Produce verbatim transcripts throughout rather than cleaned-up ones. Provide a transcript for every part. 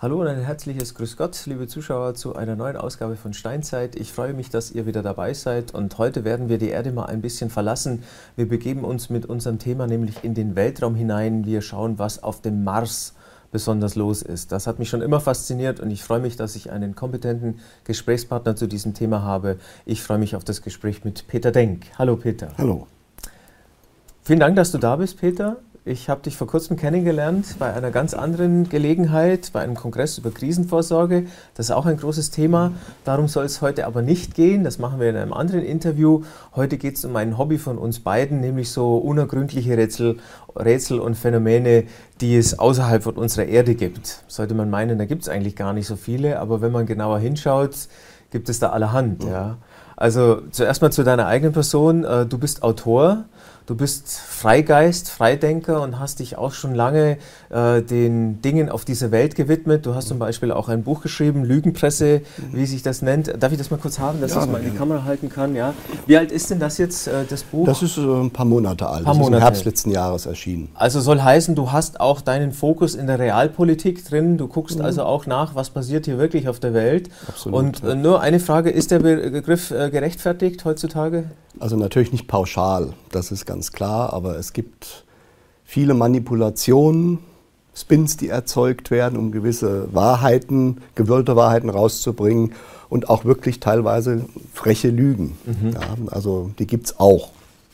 Hallo und ein herzliches Grüß Gott, liebe Zuschauer, zu einer neuen Ausgabe von Steinzeit. Ich freue mich, dass ihr wieder dabei seid und heute werden wir die Erde mal ein bisschen verlassen. Wir begeben uns mit unserem Thema nämlich in den Weltraum hinein. Wir schauen, was auf dem Mars besonders los ist. Das hat mich schon immer fasziniert und ich freue mich, dass ich einen kompetenten Gesprächspartner zu diesem Thema habe. Ich freue mich auf das Gespräch mit Peter Denk. Hallo Peter. Hallo. Vielen Dank, dass du da bist, Peter. Ich habe dich vor kurzem kennengelernt bei einer ganz anderen Gelegenheit, bei einem Kongress über Krisenvorsorge. Das ist auch ein großes Thema. Darum soll es heute aber nicht gehen. Das machen wir in einem anderen Interview. Heute geht es um ein Hobby von uns beiden, nämlich so unergründliche Rätsel, Rätsel und Phänomene, die es außerhalb von unserer Erde gibt. Sollte man meinen, da gibt es eigentlich gar nicht so viele, aber wenn man genauer hinschaut, gibt es da allerhand. Ja. Also zuerst mal zu deiner eigenen Person. Du bist Autor. Du bist Freigeist, Freidenker und hast dich auch schon lange äh, den Dingen auf dieser Welt gewidmet. Du hast zum Beispiel auch ein Buch geschrieben, Lügenpresse, wie sich das nennt. Darf ich das mal kurz haben, dass ja, ich es mal in die Kamera halten kann? Ja. Wie alt ist denn das jetzt, äh, das Buch? Das ist äh, ein paar Monate alt. Paar das Monate. ist im Herbst letzten Jahres erschienen. Also soll heißen, du hast auch deinen Fokus in der Realpolitik drin. Du guckst mhm. also auch nach, was passiert hier wirklich auf der Welt. Absolut, und äh, ja. nur eine Frage, ist der Begriff äh, gerechtfertigt heutzutage? Also natürlich nicht pauschal, das ist ganz klar, aber es gibt viele Manipulationen, Spins, die erzeugt werden, um gewisse Wahrheiten, gewollte Wahrheiten rauszubringen und auch wirklich teilweise freche Lügen. Mhm. Ja, also die gibt es auch.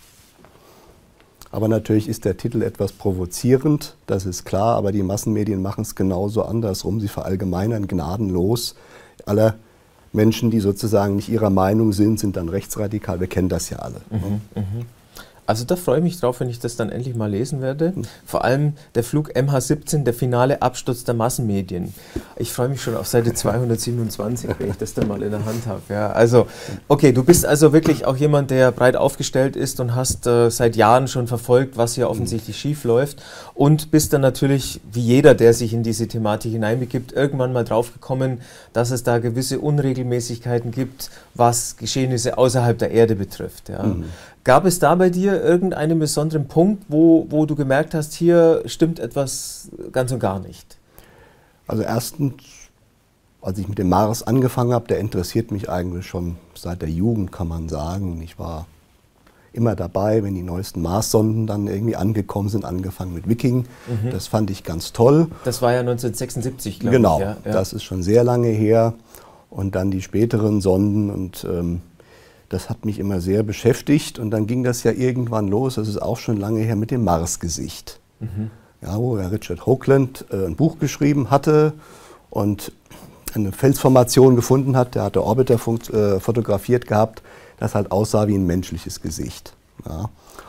Aber natürlich ist der Titel etwas provozierend, das ist klar, aber die Massenmedien machen es genauso andersrum. Sie verallgemeinern gnadenlos. Alle Menschen, die sozusagen nicht ihrer Meinung sind, sind dann rechtsradikal. Wir kennen das ja alle. Mhm, mhm. Also da freue ich mich drauf, wenn ich das dann endlich mal lesen werde. Vor allem der Flug M H siebzehn, der finale Absturz der Massenmedien. Ich freue mich schon auf Seite zweihundertsiebenundzwanzig, wenn ich das dann mal in der Hand habe. Ja, also, okay, du bist also wirklich auch jemand, der breit aufgestellt ist und hast äh, seit Jahren schon verfolgt, was hier offensichtlich schief läuft und bist dann natürlich, wie jeder, der sich in diese Thematik hineinbegibt, irgendwann mal draufgekommen, dass es da gewisse Unregelmäßigkeiten gibt, was Geschehnisse außerhalb der Erde betrifft. Ja. Mhm. Gab es da bei dir irgendeinen besonderen Punkt, wo, wo du gemerkt hast, hier stimmt etwas ganz und gar nicht? Also erstens, als ich mit dem Mars angefangen habe, der interessiert mich eigentlich schon seit der Jugend, kann man sagen. Ich war immer dabei, wenn die neuesten Mars-Sonden dann irgendwie angekommen sind, angefangen mit Viking. Mhm. Das fand ich ganz toll. Das war ja neunzehnhundertsechsundsiebzig, glaube genau, ich. Genau, ja, ja. Das ist schon sehr lange her. Und dann die späteren Sonden und ähm, das hat mich immer sehr beschäftigt und dann ging das ja irgendwann los, das ist auch schon lange her, mit dem Marsgesicht. Mhm. Ja, wo der Richard Hoagland äh, ein Buch geschrieben hatte und eine Felsformation gefunden hat, der hatte Orbiter äh, fotografiert gehabt, das halt aussah wie ein menschliches Gesicht. Ja.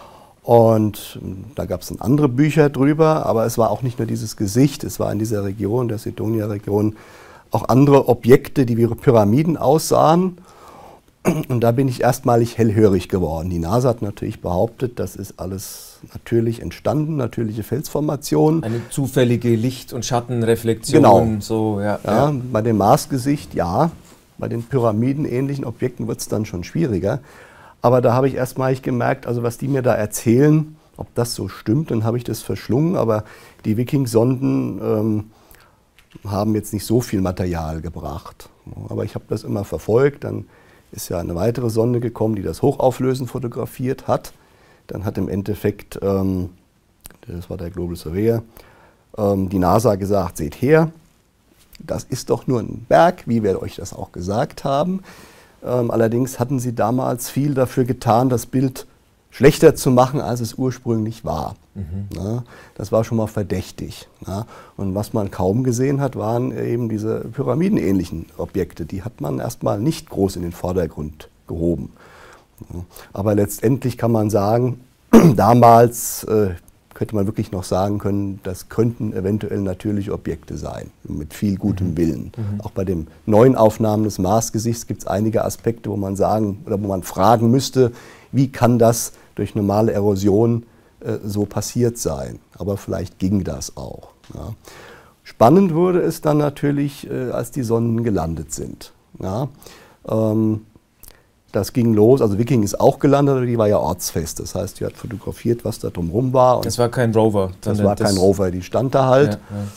Und da gab es dann andere Bücher drüber, aber es war auch nicht nur dieses Gesicht, es war in dieser Region, der Cydonia-Region, auch andere Objekte, die wie Pyramiden aussahen. Und da bin ich erstmalig hellhörig geworden. Die NASA hat natürlich behauptet, das ist alles natürlich entstanden, natürliche Felsformationen. Eine zufällige Licht- und Schattenreflexion. Genau. So, ja, ja, ja. Bei dem Marsgesicht, ja. Bei den pyramidenähnlichen Objekten wird es dann schon schwieriger. Aber da habe ich erstmalig gemerkt, also was die mir da erzählen, ob das so stimmt, dann habe ich das verschlungen. Aber die Viking-Sonden ähm, haben jetzt nicht so viel Material gebracht. Aber ich habe das immer verfolgt. Dann ist ja eine weitere Sonde gekommen, die das hochauflösend fotografiert hat. Dann hat im Endeffekt, ähm, das war der Global Surveyor, ähm, die NASA gesagt, seht her, das ist doch nur ein Berg, wie wir euch das auch gesagt haben. Ähm, allerdings hatten sie damals viel dafür getan, das Bild schlechter zu machen, als es ursprünglich war. Mhm. Na, das war schon mal verdächtig. Na. Und was man kaum gesehen hat, waren eben diese pyramidenähnlichen Objekte. Die hat man erstmal nicht groß in den Vordergrund gehoben. Aber letztendlich kann man sagen, damals äh, könnte man wirklich noch sagen können, das könnten eventuell natürliche Objekte sein, mit viel gutem mhm. Willen. Mhm. Auch bei den neuen Aufnahmen des Marsgesichts gibt es einige Aspekte, wo man sagen oder wo man fragen müsste, wie kann das durch normale Erosion äh, so passiert sein. Aber vielleicht ging das auch. Ja. Spannend wurde es dann natürlich, äh, als die Sonden gelandet sind. Ja. Ähm, das ging los, also Viking ist auch gelandet, aber die war ja ortsfest. Das heißt, die hat fotografiert, was da drumherum war. Und das war kein Rover. Das war kein Rover, die stand da halt. Ja, ja.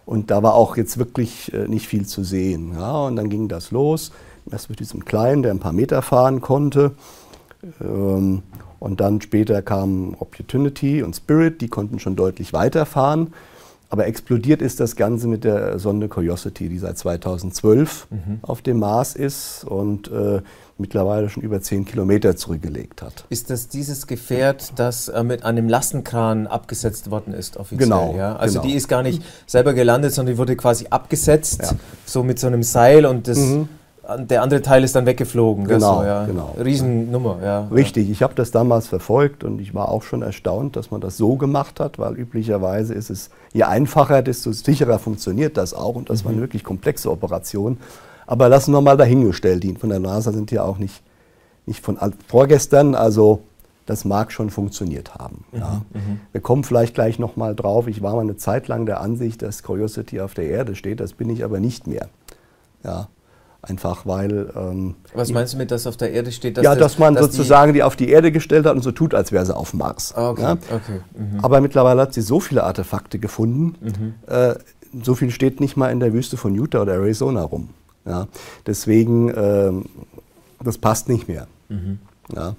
Und da war auch jetzt wirklich äh, nicht viel zu sehen. Ja, und dann ging das los. Erst mit diesem Kleinen, der ein paar Meter fahren konnte. Ähm, und dann später kamen Opportunity und Spirit, die konnten schon deutlich weiterfahren. Aber explodiert ist das Ganze mit der Sonde Curiosity, die seit zweitausendzwölf mhm. auf dem Mars ist und äh, mittlerweile schon über zehn Kilometer zurückgelegt hat. Ist das dieses Gefährt, das äh, mit einem Lastenkran abgesetzt worden ist offiziell? Genau. Ja? Also genau. die ist gar nicht selber gelandet, sondern die wurde quasi abgesetzt, ja. so mit so einem Seil und das... Mhm. Der andere Teil ist dann weggeflogen. Genau, so, ja. genau. Riesennummer, ja. Richtig, ich habe das damals verfolgt und ich war auch schon erstaunt, dass man das so gemacht hat, weil üblicherweise ist es, je einfacher, desto sicherer funktioniert das auch und das mhm. war eine wirklich komplexe Operation. Aber lassen wir mal dahingestellt, die von der NASA sind ja auch nicht, nicht von vorgestern, also das mag schon funktioniert haben. Mhm. Ja. Mhm. Wir kommen vielleicht gleich nochmal drauf, ich war mal eine Zeit lang der Ansicht, dass Curiosity auf der Erde steht, das bin ich aber nicht mehr. Ja. Einfach weil... Ähm, Was meinst du mit, dass auf der Erde steht? Dass ja, das, dass man dass sozusagen die, die auf die Erde gestellt hat und so tut, als wäre sie auf dem Mars. Ah, okay, ja? okay. Mhm. Aber mittlerweile hat sie so viele Artefakte gefunden, mhm. äh, so viel steht nicht mal in der Wüste von Utah oder Arizona rum. Ja? Deswegen, äh, das passt nicht mehr. Mhm. Ja?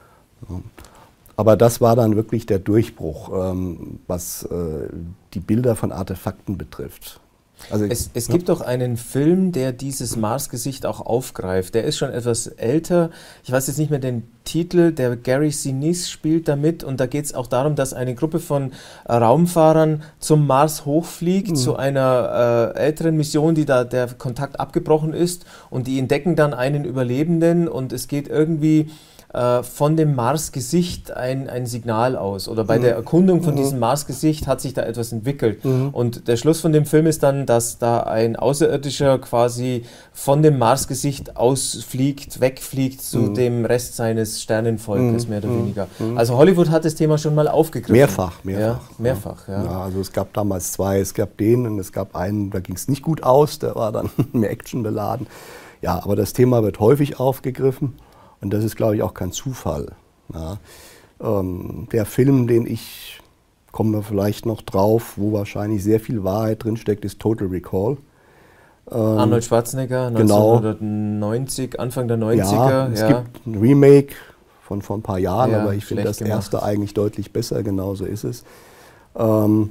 Aber das war dann wirklich der Durchbruch, ähm, was äh, die Bilder von Artefakten betrifft. Also, es es ja. gibt doch einen Film, der dieses Mars-Gesicht auch aufgreift. Der ist schon etwas älter. Ich weiß jetzt nicht mehr den Titel. Der Gary Sinise spielt damit. Und da geht es auch darum, dass eine Gruppe von äh, Raumfahrern zum Mars hochfliegt, mhm. zu einer äh, älteren Mission, die da der Kontakt abgebrochen ist. Und die entdecken dann einen Überlebenden. Und es geht irgendwie... von dem Mars-Gesicht ein, ein Signal aus. Oder bei mhm. der Erkundung von mhm. diesem Mars-Gesicht hat sich da etwas entwickelt. Mhm. Und der Schluss von dem Film ist dann, dass da ein Außerirdischer quasi von dem Mars-Gesicht ausfliegt, wegfliegt zu mhm. dem Rest seines Sternenvolkes, mhm. mehr oder weniger. Mhm. Also Hollywood hat das Thema schon mal aufgegriffen. Mehrfach, mehrfach. Ja, mehrfach, ja. ja. Also es gab damals zwei, es gab den und es gab einen, da ging es nicht gut aus, der war dann mehr Action beladen. Ja, aber das Thema wird häufig aufgegriffen. Und das ist, glaube ich, auch kein Zufall. Ja. Ähm, der Film, den ich, kommen wir vielleicht noch drauf, wo wahrscheinlich sehr viel Wahrheit drinsteckt, ist Total Recall. Ähm, Arnold Schwarzenegger, neunzehnhundertneunzig, genau. Anfang der neunziger. Ja, es ja. gibt ein Remake von vor ein paar Jahren, ja, aber ich finde das gemacht. erste eigentlich deutlich besser, genauso ist es. Ähm,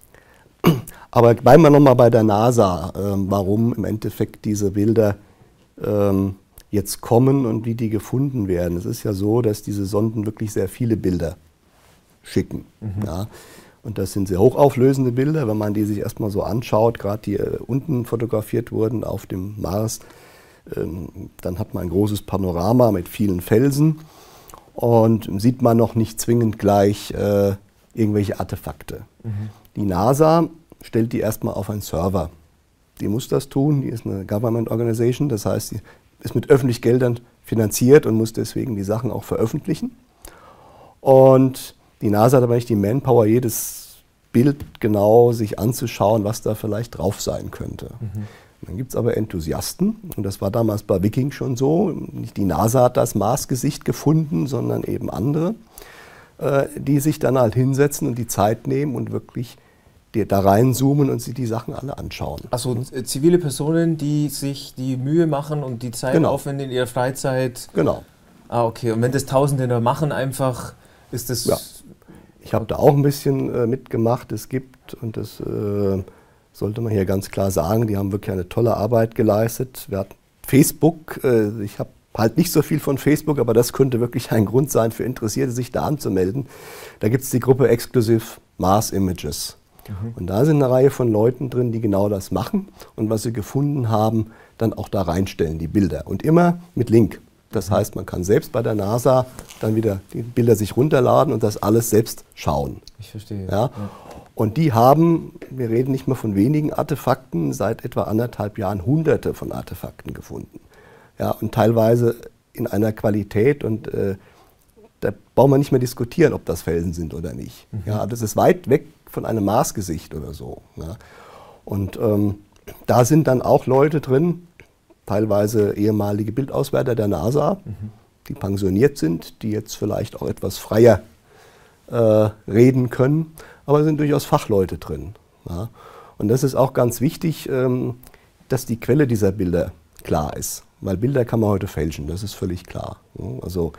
aber bleiben wir nochmal bei der NASA, ähm, warum im Endeffekt diese Bilder ähm, jetzt kommen und wie die gefunden werden. Es ist ja so, dass diese Sonden wirklich sehr viele Bilder schicken. Mhm. Ja. Und das sind sehr hochauflösende Bilder, wenn man die sich erstmal so anschaut, gerade die äh, unten fotografiert wurden auf dem Mars, ähm, dann hat man ein großes Panorama mit vielen Felsen und sieht man noch nicht zwingend gleich äh, irgendwelche Artefakte. Mhm. Die NASA stellt die erstmal auf einen Server. Die muss das tun, die ist eine Government Organization, das heißt, die ist mit öffentlichen Geldern finanziert und muss deswegen die Sachen auch veröffentlichen. Und die NASA hat aber nicht die Manpower, jedes Bild genau sich anzuschauen, was da vielleicht drauf sein könnte. Mhm. Dann gibt es aber Enthusiasten, und das war damals bei Viking schon so, nicht die NASA hat das Mars-Gesicht gefunden, sondern eben andere, äh, die sich dann halt hinsetzen und die Zeit nehmen und wirklich die da reinzoomen und sich die Sachen alle anschauen. Also äh, zivile Personen, die sich die Mühe machen und die Zeit genau. aufwenden in ihrer Freizeit. Genau. Ah, okay. Und wenn das Tausende da machen, einfach ist das... Ja. Ich habe da auch ein bisschen äh, mitgemacht. Es gibt, und das äh, sollte man hier ganz klar sagen, die haben wirklich eine tolle Arbeit geleistet. Wir hatten Facebook, äh, ich habe halt nicht so viel von Facebook, aber das könnte wirklich ein Grund sein für Interessierte, sich da anzumelden. Da gibt es die Gruppe Exclusive Mars Images. Und da sind eine Reihe von Leuten drin, die genau das machen und was sie gefunden haben, dann auch da reinstellen, die Bilder. Und immer mit Link. Das heißt, man kann selbst bei der NASA dann wieder die Bilder sich runterladen und das alles selbst schauen. Ich verstehe. Ja? Ja. Und die haben, wir reden nicht mehr von wenigen Artefakten, seit etwa anderthalb Jahren hunderte von Artefakten gefunden. Ja, und teilweise in einer Qualität, und äh, da brauchen wir nicht mehr diskutieren, ob das Felsen sind oder nicht. Mhm. Ja, das ist weit weg von einem Marsgesicht oder so. Ja. Und ähm, da sind dann auch Leute drin, teilweise ehemalige Bildauswerter der NASA, mhm. die pensioniert sind, die jetzt vielleicht auch etwas freier äh, reden können, aber es sind durchaus Fachleute drin. Ja. Und das ist auch ganz wichtig, ähm, dass die Quelle dieser Bilder klar ist. Weil Bilder kann man heute fälschen, das ist völlig klar. Also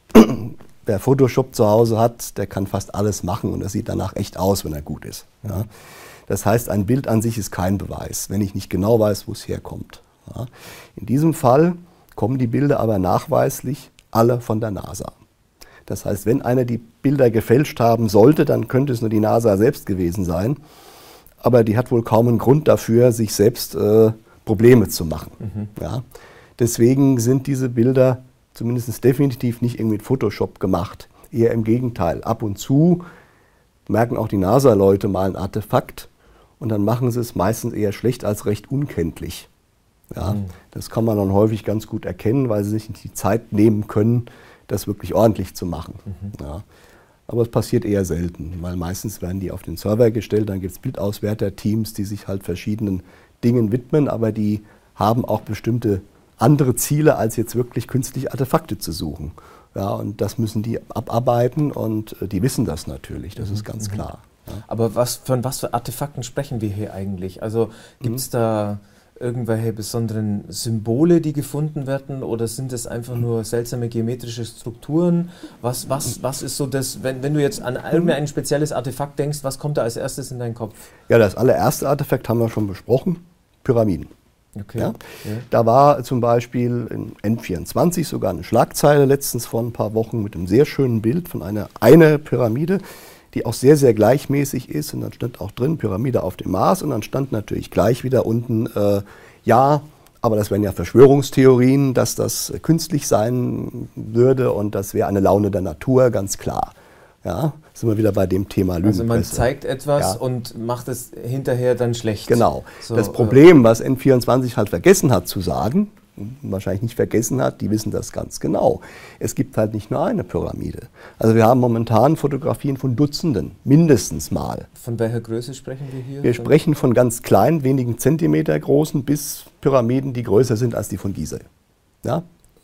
wer Photoshop zu Hause hat, der kann fast alles machen und das sieht danach echt aus, wenn er gut ist. Ja. Das heißt, ein Bild an sich ist kein Beweis, wenn ich nicht genau weiß, wo es herkommt. Ja. In diesem Fall kommen die Bilder aber nachweislich alle von der NASA. Das heißt, wenn einer die Bilder gefälscht haben sollte, dann könnte es nur die NASA selbst gewesen sein. Aber die hat wohl kaum einen Grund dafür, sich selbst äh, Probleme zu machen. Mhm. Ja. Deswegen sind diese Bilder zumindest definitiv nicht irgendwie mit Photoshop gemacht. Eher im Gegenteil. Ab und zu merken auch die NASA-Leute mal ein Artefakt und dann machen sie es meistens eher schlecht als recht unkenntlich. Ja, mhm. Das kann man dann häufig ganz gut erkennen, weil sie sich nicht die Zeit nehmen können, das wirklich ordentlich zu machen. Mhm. Ja. Aber es passiert eher selten, weil meistens werden die auf den Server gestellt, dann gibt es Bildauswerter-Teams, die sich halt verschiedenen Dingen widmen, aber die haben auch bestimmte andere Ziele, als jetzt wirklich künstliche Artefakte zu suchen. Ja, und das müssen die abarbeiten und die wissen das natürlich, das mhm. ist ganz klar. Ja. Aber was, von was für Artefakten sprechen wir hier eigentlich? Also gibt es mhm. da irgendwelche besonderen Symbole, die gefunden werden, oder sind es einfach nur seltsame geometrische Strukturen? Was, was, was ist so das, wenn, wenn du jetzt an irgendein spezielles Artefakt denkst, was kommt da als erstes in deinen Kopf? Ja, das allererste Artefakt haben wir schon besprochen, Pyramiden. Okay. Ja? Ja. Da war zum Beispiel in N vierundzwanzig sogar eine Schlagzeile letztens vor ein paar Wochen mit einem sehr schönen Bild von einer eine Pyramide, die auch sehr, sehr gleichmäßig ist. Und dann stand auch drin, Pyramide auf dem Mars. Und dann stand natürlich gleich wieder unten, äh, ja, aber das wären ja Verschwörungstheorien, dass das künstlich sein würde und das wäre eine Laune der Natur, ganz klar. Ja, sind wir wieder bei dem Thema Lügenpresse. Also man zeigt etwas ja. und macht es hinterher dann schlecht. Genau. So, das Problem, was N vierundzwanzig halt vergessen hat zu sagen, wahrscheinlich nicht vergessen hat, die wissen das ganz genau. Es gibt halt nicht nur eine Pyramide. Also wir haben momentan Fotografien von Dutzenden, mindestens mal. Von welcher Größe sprechen wir hier? Wir sprechen von ganz kleinen, wenigen Zentimeter großen, bis Pyramiden, die größer sind als die von Gizeh. Ja?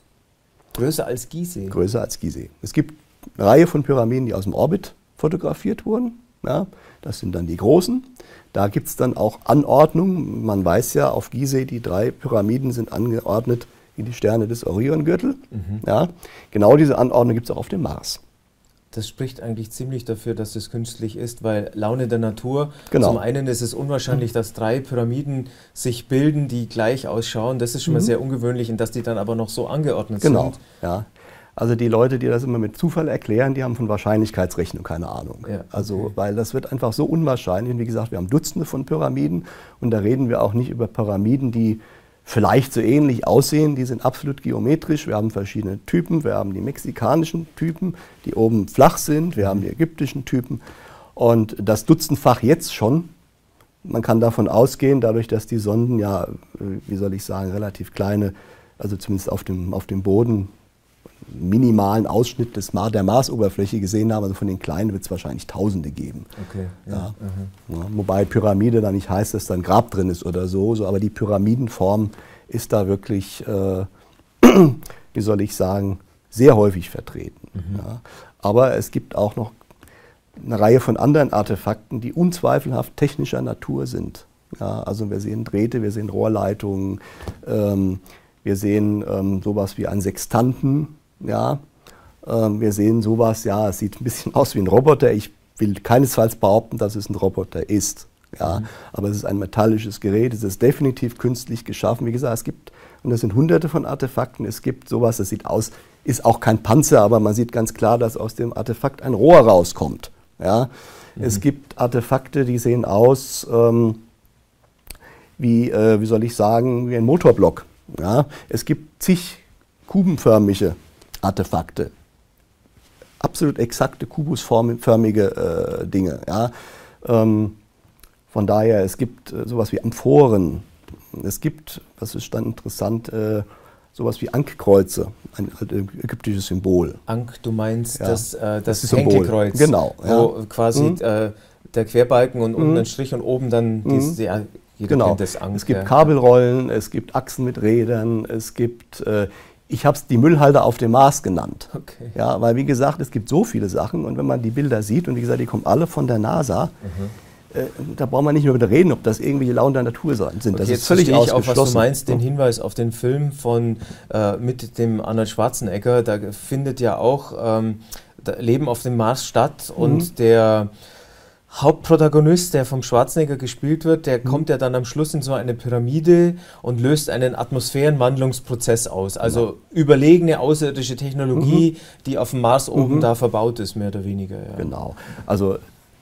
Größer als Gizeh? Größer als Gizeh. Es gibt eine Reihe von Pyramiden, die aus dem Orbit fotografiert wurden. Ja? Das sind dann die großen. Da gibt es dann auch Anordnung. Man weiß ja, auf Gizeh, die drei Pyramiden sind angeordnet wie die Sterne des Oriongürtel. Mhm. Ja, genau diese Anordnung gibt es auch auf dem Mars. Das spricht eigentlich ziemlich dafür, dass es künstlich ist, weil Laune der Natur, genau. Zum einen ist es unwahrscheinlich, dass drei Pyramiden sich bilden, die gleich ausschauen. Das ist schon mal mhm. sehr ungewöhnlich, und dass die dann aber noch so angeordnet genau. sind. Genau, ja. Also die Leute, die das immer mit Zufall erklären, die haben von Wahrscheinlichkeitsrechnung keine Ahnung. Ja, okay. Also, weil das wird einfach so unwahrscheinlich. Und wie gesagt, wir haben Dutzende von Pyramiden und da reden wir auch nicht über Pyramiden, die vielleicht so ähnlich aussehen. Die sind absolut geometrisch. Wir haben verschiedene Typen. Wir haben die mexikanischen Typen, die oben flach sind. Wir haben die ägyptischen Typen. Und das dutzendfach jetzt schon. Man kann davon ausgehen, dadurch, dass die Sonden ja, wie soll ich sagen, relativ kleine, also zumindest auf dem, auf dem Boden, minimalen Ausschnitt des Mar der Marsoberfläche gesehen haben, also von den kleinen wird es wahrscheinlich Tausende geben. Okay, ja, ja. Ja, wobei Pyramide da nicht heißt, dass da ein Grab drin ist oder so, so aber die Pyramidenform ist da wirklich, äh, wie soll ich sagen, sehr häufig vertreten. Mhm. Ja. Aber es gibt auch noch eine Reihe von anderen Artefakten, die unzweifelhaft technischer Natur sind. Ja, also wir sehen Drähte, wir sehen Rohrleitungen, ähm, wir sehen ähm, sowas wie einen Sextanten. Ja, ähm, wir sehen sowas, ja, es sieht ein bisschen aus wie ein Roboter. Ich will keinesfalls behaupten, dass es ein Roboter ist. Ja, mhm. Aber es ist ein metallisches Gerät, es ist definitiv künstlich geschaffen. Wie gesagt, es gibt, und das sind hunderte von Artefakten, es gibt sowas, das sieht aus, ist auch kein Panzer, aber man sieht ganz klar, dass aus dem Artefakt ein Rohr rauskommt. Ja, mhm. Es gibt Artefakte, die sehen aus ähm, wie, äh, wie soll ich sagen, wie ein Motorblock. Ja, es gibt zig kubenförmige Artefakte, absolut exakte kubusförmige äh, Dinge. Ja. Ähm, von daher, es gibt äh, sowas wie Amphoren, es gibt, was ist dann interessant, äh, sowas wie Ankkreuze, ein halt, ägyptisches Symbol. Ank, du meinst ja, das, äh, das, das Henkekreuz, genau, ja. Wo quasi mhm. äh, der Querbalken und unten mhm. ein Strich und oben dann mhm. diese, ja, jeder genau. kennt das Ank. Es gibt ja. Kabelrollen, es gibt Achsen mit Rädern, es gibt, äh, ich habe es die Müllhalde auf dem Mars genannt. Okay. Ja, weil wie gesagt, es gibt so viele Sachen und wenn man die Bilder sieht, und wie gesagt, die kommen alle von der NASA, mhm. äh, da brauchen wir nicht nur darüber reden, ob das irgendwelche Launen der Natur sind. Okay, das ist ist völlig verstehe ich auch, ausgeschlossen. was du meinst, den Hinweis auf den Film von, äh, mit dem Arnold Schwarzenegger, da findet ja auch ähm, Leben auf dem Mars statt und mhm. der Hauptprotagonist, der vom Schwarzenegger gespielt wird, der mhm. kommt ja dann am Schluss in so eine Pyramide und löst einen Atmosphärenwandlungsprozess aus. Also ja. überlegene außerirdische Technologie, mhm. die auf dem Mars oben mhm. da verbaut ist, mehr oder weniger. Ja. Genau. Also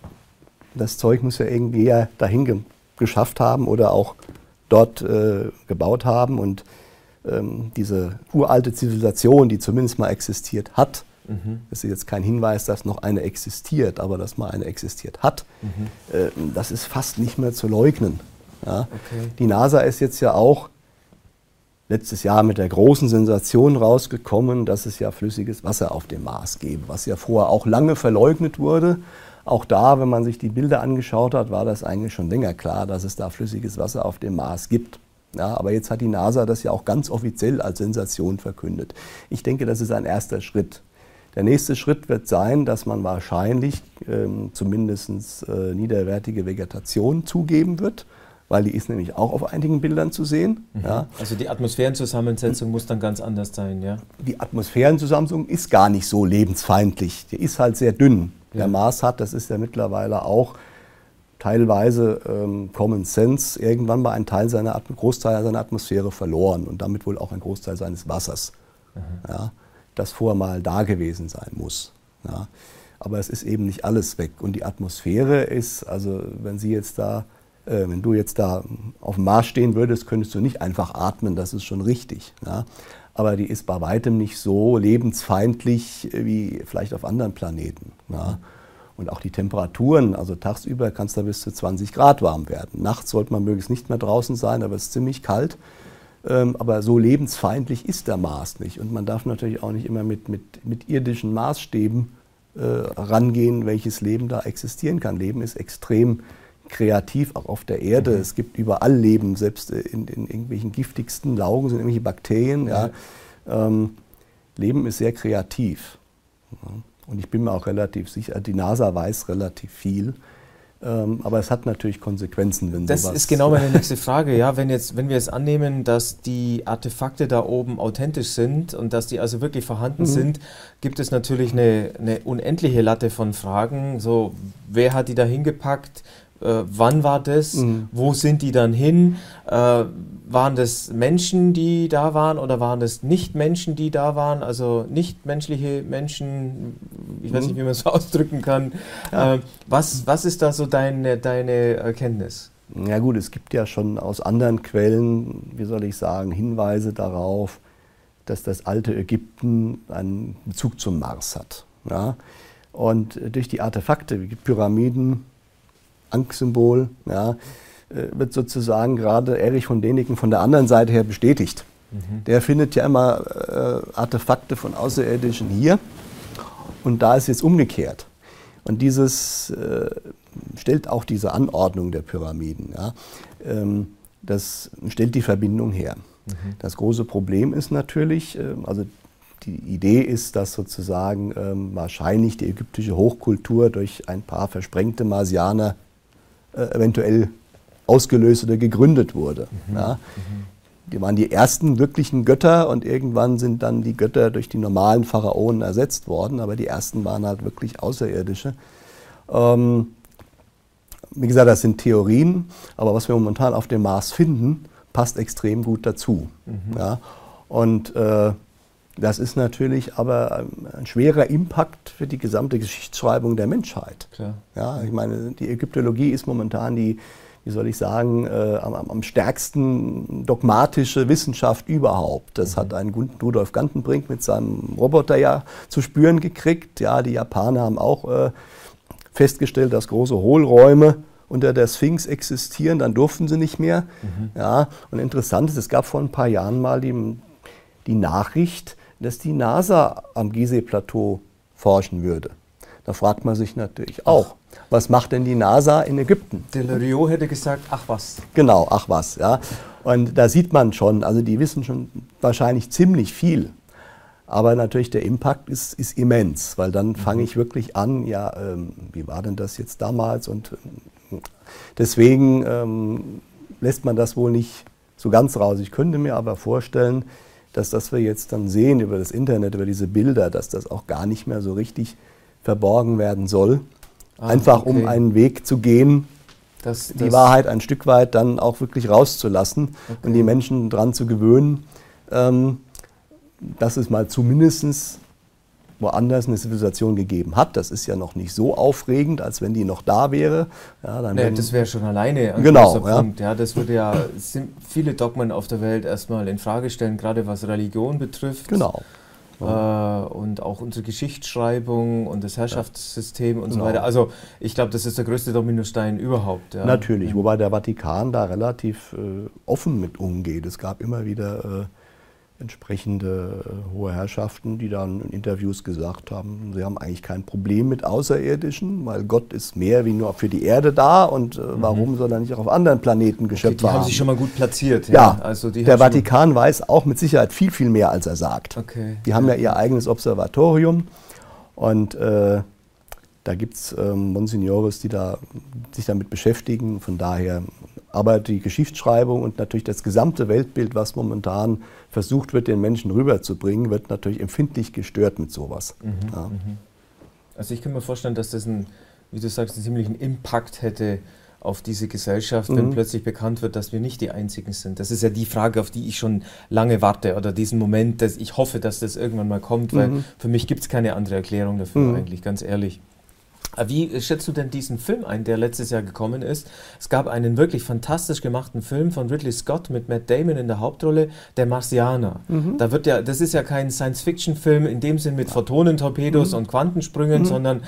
das Zeug muss ja irgendwie ja dahin ge geschafft haben oder auch dort äh, gebaut haben. Und ähm, diese uralte Zivilisation, die zumindest mal existiert hat, mhm. das ist jetzt kein Hinweis, dass noch eine existiert, aber dass mal eine existiert hat, mhm. äh, das ist fast nicht mehr zu leugnen. Ja? Okay. Die NASA ist jetzt ja auch letztes Jahr mit der großen Sensation rausgekommen, dass es ja flüssiges Wasser auf dem Mars gäbe, was ja vorher auch lange verleugnet wurde. Auch da, wenn man sich die Bilder angeschaut hat, war das eigentlich schon länger klar, dass es da flüssiges Wasser auf dem Mars gibt. Ja, aber jetzt hat die NASA das ja auch ganz offiziell als Sensation verkündet. Ich denke, das ist ein erster Schritt. Der nächste Schritt wird sein, dass man wahrscheinlich ähm, zumindest äh, niederwertige Vegetation zugeben wird, weil die ist nämlich auch auf einigen Bildern zu sehen. Mhm. Ja. Also die Atmosphärenzusammensetzung muss dann ganz anders sein, ja? Die Atmosphärenzusammensetzung ist gar nicht so lebensfeindlich. Die ist halt sehr dünn. Ja. Der Mars hat, das ist ja mittlerweile auch teilweise ähm, Common Sense, irgendwann mal einen Teil seiner, einen Großteil seiner Atmosphäre verloren und damit wohl auch ein Großteil seines Wassers, mhm. ja, das vorher mal da gewesen sein muss. Ja. Aber es ist eben nicht alles weg. Und die Atmosphäre ist, also wenn Sie jetzt da Äh, wenn du jetzt da auf dem Mars stehen würdest, könntest du nicht einfach atmen, das ist schon richtig. Ja? Aber die ist bei weitem nicht so lebensfeindlich wie vielleicht auf anderen Planeten. Ja? Und auch die Temperaturen, also tagsüber kann es da bis zu zwanzig Grad warm werden. Nachts sollte man möglichst nicht mehr draußen sein, aber es ist ziemlich kalt. Ähm, aber so lebensfeindlich ist der Mars nicht. Und man darf natürlich auch nicht immer mit, mit, mit irdischen Maßstäben äh, rangehen, welches Leben da existieren kann. Leben ist extrem kreativ, auch auf der Erde. Mhm. Es gibt überall Leben, selbst in, in irgendwelchen giftigsten Laugen sind irgendwelche Bakterien. Ja. Ja. Ähm, Leben ist sehr kreativ. Ja. Und ich bin mir auch relativ sicher, die NASA weiß relativ viel. Ähm, aber es hat natürlich Konsequenzen, wenn das sowas... Das ist genau meine nächste Frage. Ja, wenn, jetzt, wenn wir jetzt annehmen, dass die Artefakte da oben authentisch sind und dass die also wirklich vorhanden mhm. sind, gibt es natürlich eine, eine unendliche Latte von Fragen. So, wer hat die da hingepackt? Äh, wann war das? Mhm. Wo sind die dann hin? Äh, waren das Menschen, die da waren oder waren das Nicht-Menschen, die da waren? Also nicht-menschliche Menschen, ich mhm. weiß nicht, wie man es ausdrücken kann. Ja. Äh, was, was ist da so deine, deine Erkenntnis? Ja gut, es gibt ja schon aus anderen Quellen, wie soll ich sagen, Hinweise darauf, dass das alte Ägypten einen Bezug zum Mars hat. Ja? Und durch die Artefakte, wie Pyramiden, Ankh-Symbol, ja, wird sozusagen gerade Erich von Däniken von der anderen Seite her bestätigt. Mhm. Der findet ja immer äh, Artefakte von Außerirdischen hier und da ist jetzt umgekehrt. Und dieses äh, stellt auch diese Anordnung der Pyramiden, ja, ähm, das stellt die Verbindung her. Mhm. Das große Problem ist natürlich, äh, also die Idee ist, dass sozusagen ähm, wahrscheinlich die ägyptische Hochkultur durch ein paar versprengte Marsianer eventuell ausgelöst oder gegründet wurde. Mhm. Ja. Mhm. Die waren die ersten wirklichen Götter und irgendwann sind dann die Götter durch die normalen Pharaonen ersetzt worden, aber die ersten waren halt wirklich Außerirdische. Ähm, wie gesagt, das sind Theorien, aber was wir momentan auf dem Mars finden, passt extrem gut dazu. Mhm. Ja. Und äh, das ist natürlich aber ein schwerer Impact für die gesamte Geschichtsschreibung der Menschheit. Klar. Ja, ich meine, die Ägyptologie ist momentan die, wie soll ich sagen, äh, am, am stärksten dogmatische Wissenschaft überhaupt. Das mhm. hat ein Rudolf Gantenbrink mit seinem Roboter ja zu spüren gekriegt. Ja, die Japaner haben auch äh, festgestellt, dass große Hohlräume unter der Sphinx existieren, dann durften sie nicht mehr. Mhm. Ja, und interessant ist, es gab vor ein paar Jahren mal die, die Nachricht, dass die NASA am Gizeh-Plateau forschen würde. Da fragt man sich natürlich auch, ach, was macht denn die NASA in Ägypten? Delario hätte gesagt, ach was. Genau, ach was. Ja. Und da sieht man schon, also die wissen schon wahrscheinlich ziemlich viel. Aber natürlich der Impact ist, ist immens, weil dann fange ich wirklich an, ja, ähm, wie war denn das jetzt damals und Deswegen ähm, lässt man das wohl nicht so ganz raus. Ich könnte mir aber vorstellen, dass das wir jetzt dann sehen über das Internet, über diese Bilder, dass das auch gar nicht mehr so richtig verborgen werden soll. Ah, Einfach okay. um einen Weg zu gehen, das, die das Wahrheit ein Stück weit dann auch wirklich rauszulassen okay. und die Menschen daran zu gewöhnen, ähm, dass es mal zumindest woanders eine Zivilisation gegeben hat. Das ist ja noch nicht so aufregend, als wenn die noch da wäre. Ja, dann nee, das wäre schon alleine ein genau, großer ja. Punkt. Ja, das würde ja sind viele Dogmen auf der Welt erstmal in Frage stellen, gerade was Religion betrifft. Genau. Äh, und auch unsere Geschichtsschreibung und das Herrschaftssystem ja. und genau. so weiter. Also ich glaube, das ist der größte Dominostein überhaupt. Ja. Natürlich, wobei der Vatikan da relativ äh, offen mit umgeht. Es gab immer wieder äh, entsprechende äh, hohe Herrschaften, die dann in Interviews gesagt haben, sie haben eigentlich kein Problem mit Außerirdischen, weil Gott ist mehr wie nur für die Erde da und äh, mhm. warum soll er nicht auch auf anderen Planeten Geschöpfe okay, die haben? Die haben sich schon mal gut platziert. Ja, ja also die der Vatikan weiß auch mit Sicherheit viel, viel mehr, als er sagt. Okay. Die haben ja ihr eigenes Observatorium und äh, da gibt es ähm, Monsignores, die da, sich damit beschäftigen, von daher. Aber die Geschichtsschreibung und natürlich das gesamte Weltbild, was momentan versucht wird, den Menschen rüberzubringen, wird natürlich empfindlich gestört mit sowas. Mhm, ja. mhm. Also ich kann mir vorstellen, dass das, ein, wie du sagst, einen ziemlichen Impact hätte auf diese Gesellschaft, wenn mhm. plötzlich bekannt wird, dass wir nicht die Einzigen sind. Das ist ja die Frage, auf die ich schon lange warte, oder diesen Moment, dass ich hoffe, dass das irgendwann mal kommt, weil mhm. für mich gibt es keine andere Erklärung dafür mhm. eigentlich, ganz ehrlich. Wie schätzt du denn diesen Film ein, der letztes Jahr gekommen ist? Es gab einen wirklich fantastisch gemachten Film von Ridley Scott mit Matt Damon in der Hauptrolle, Der Marsianer. Mhm. Da wird ja, das ist ja kein Science-Fiction-Film in dem Sinn mit Photonentorpedos mhm. und Quantensprüngen, mhm. sondern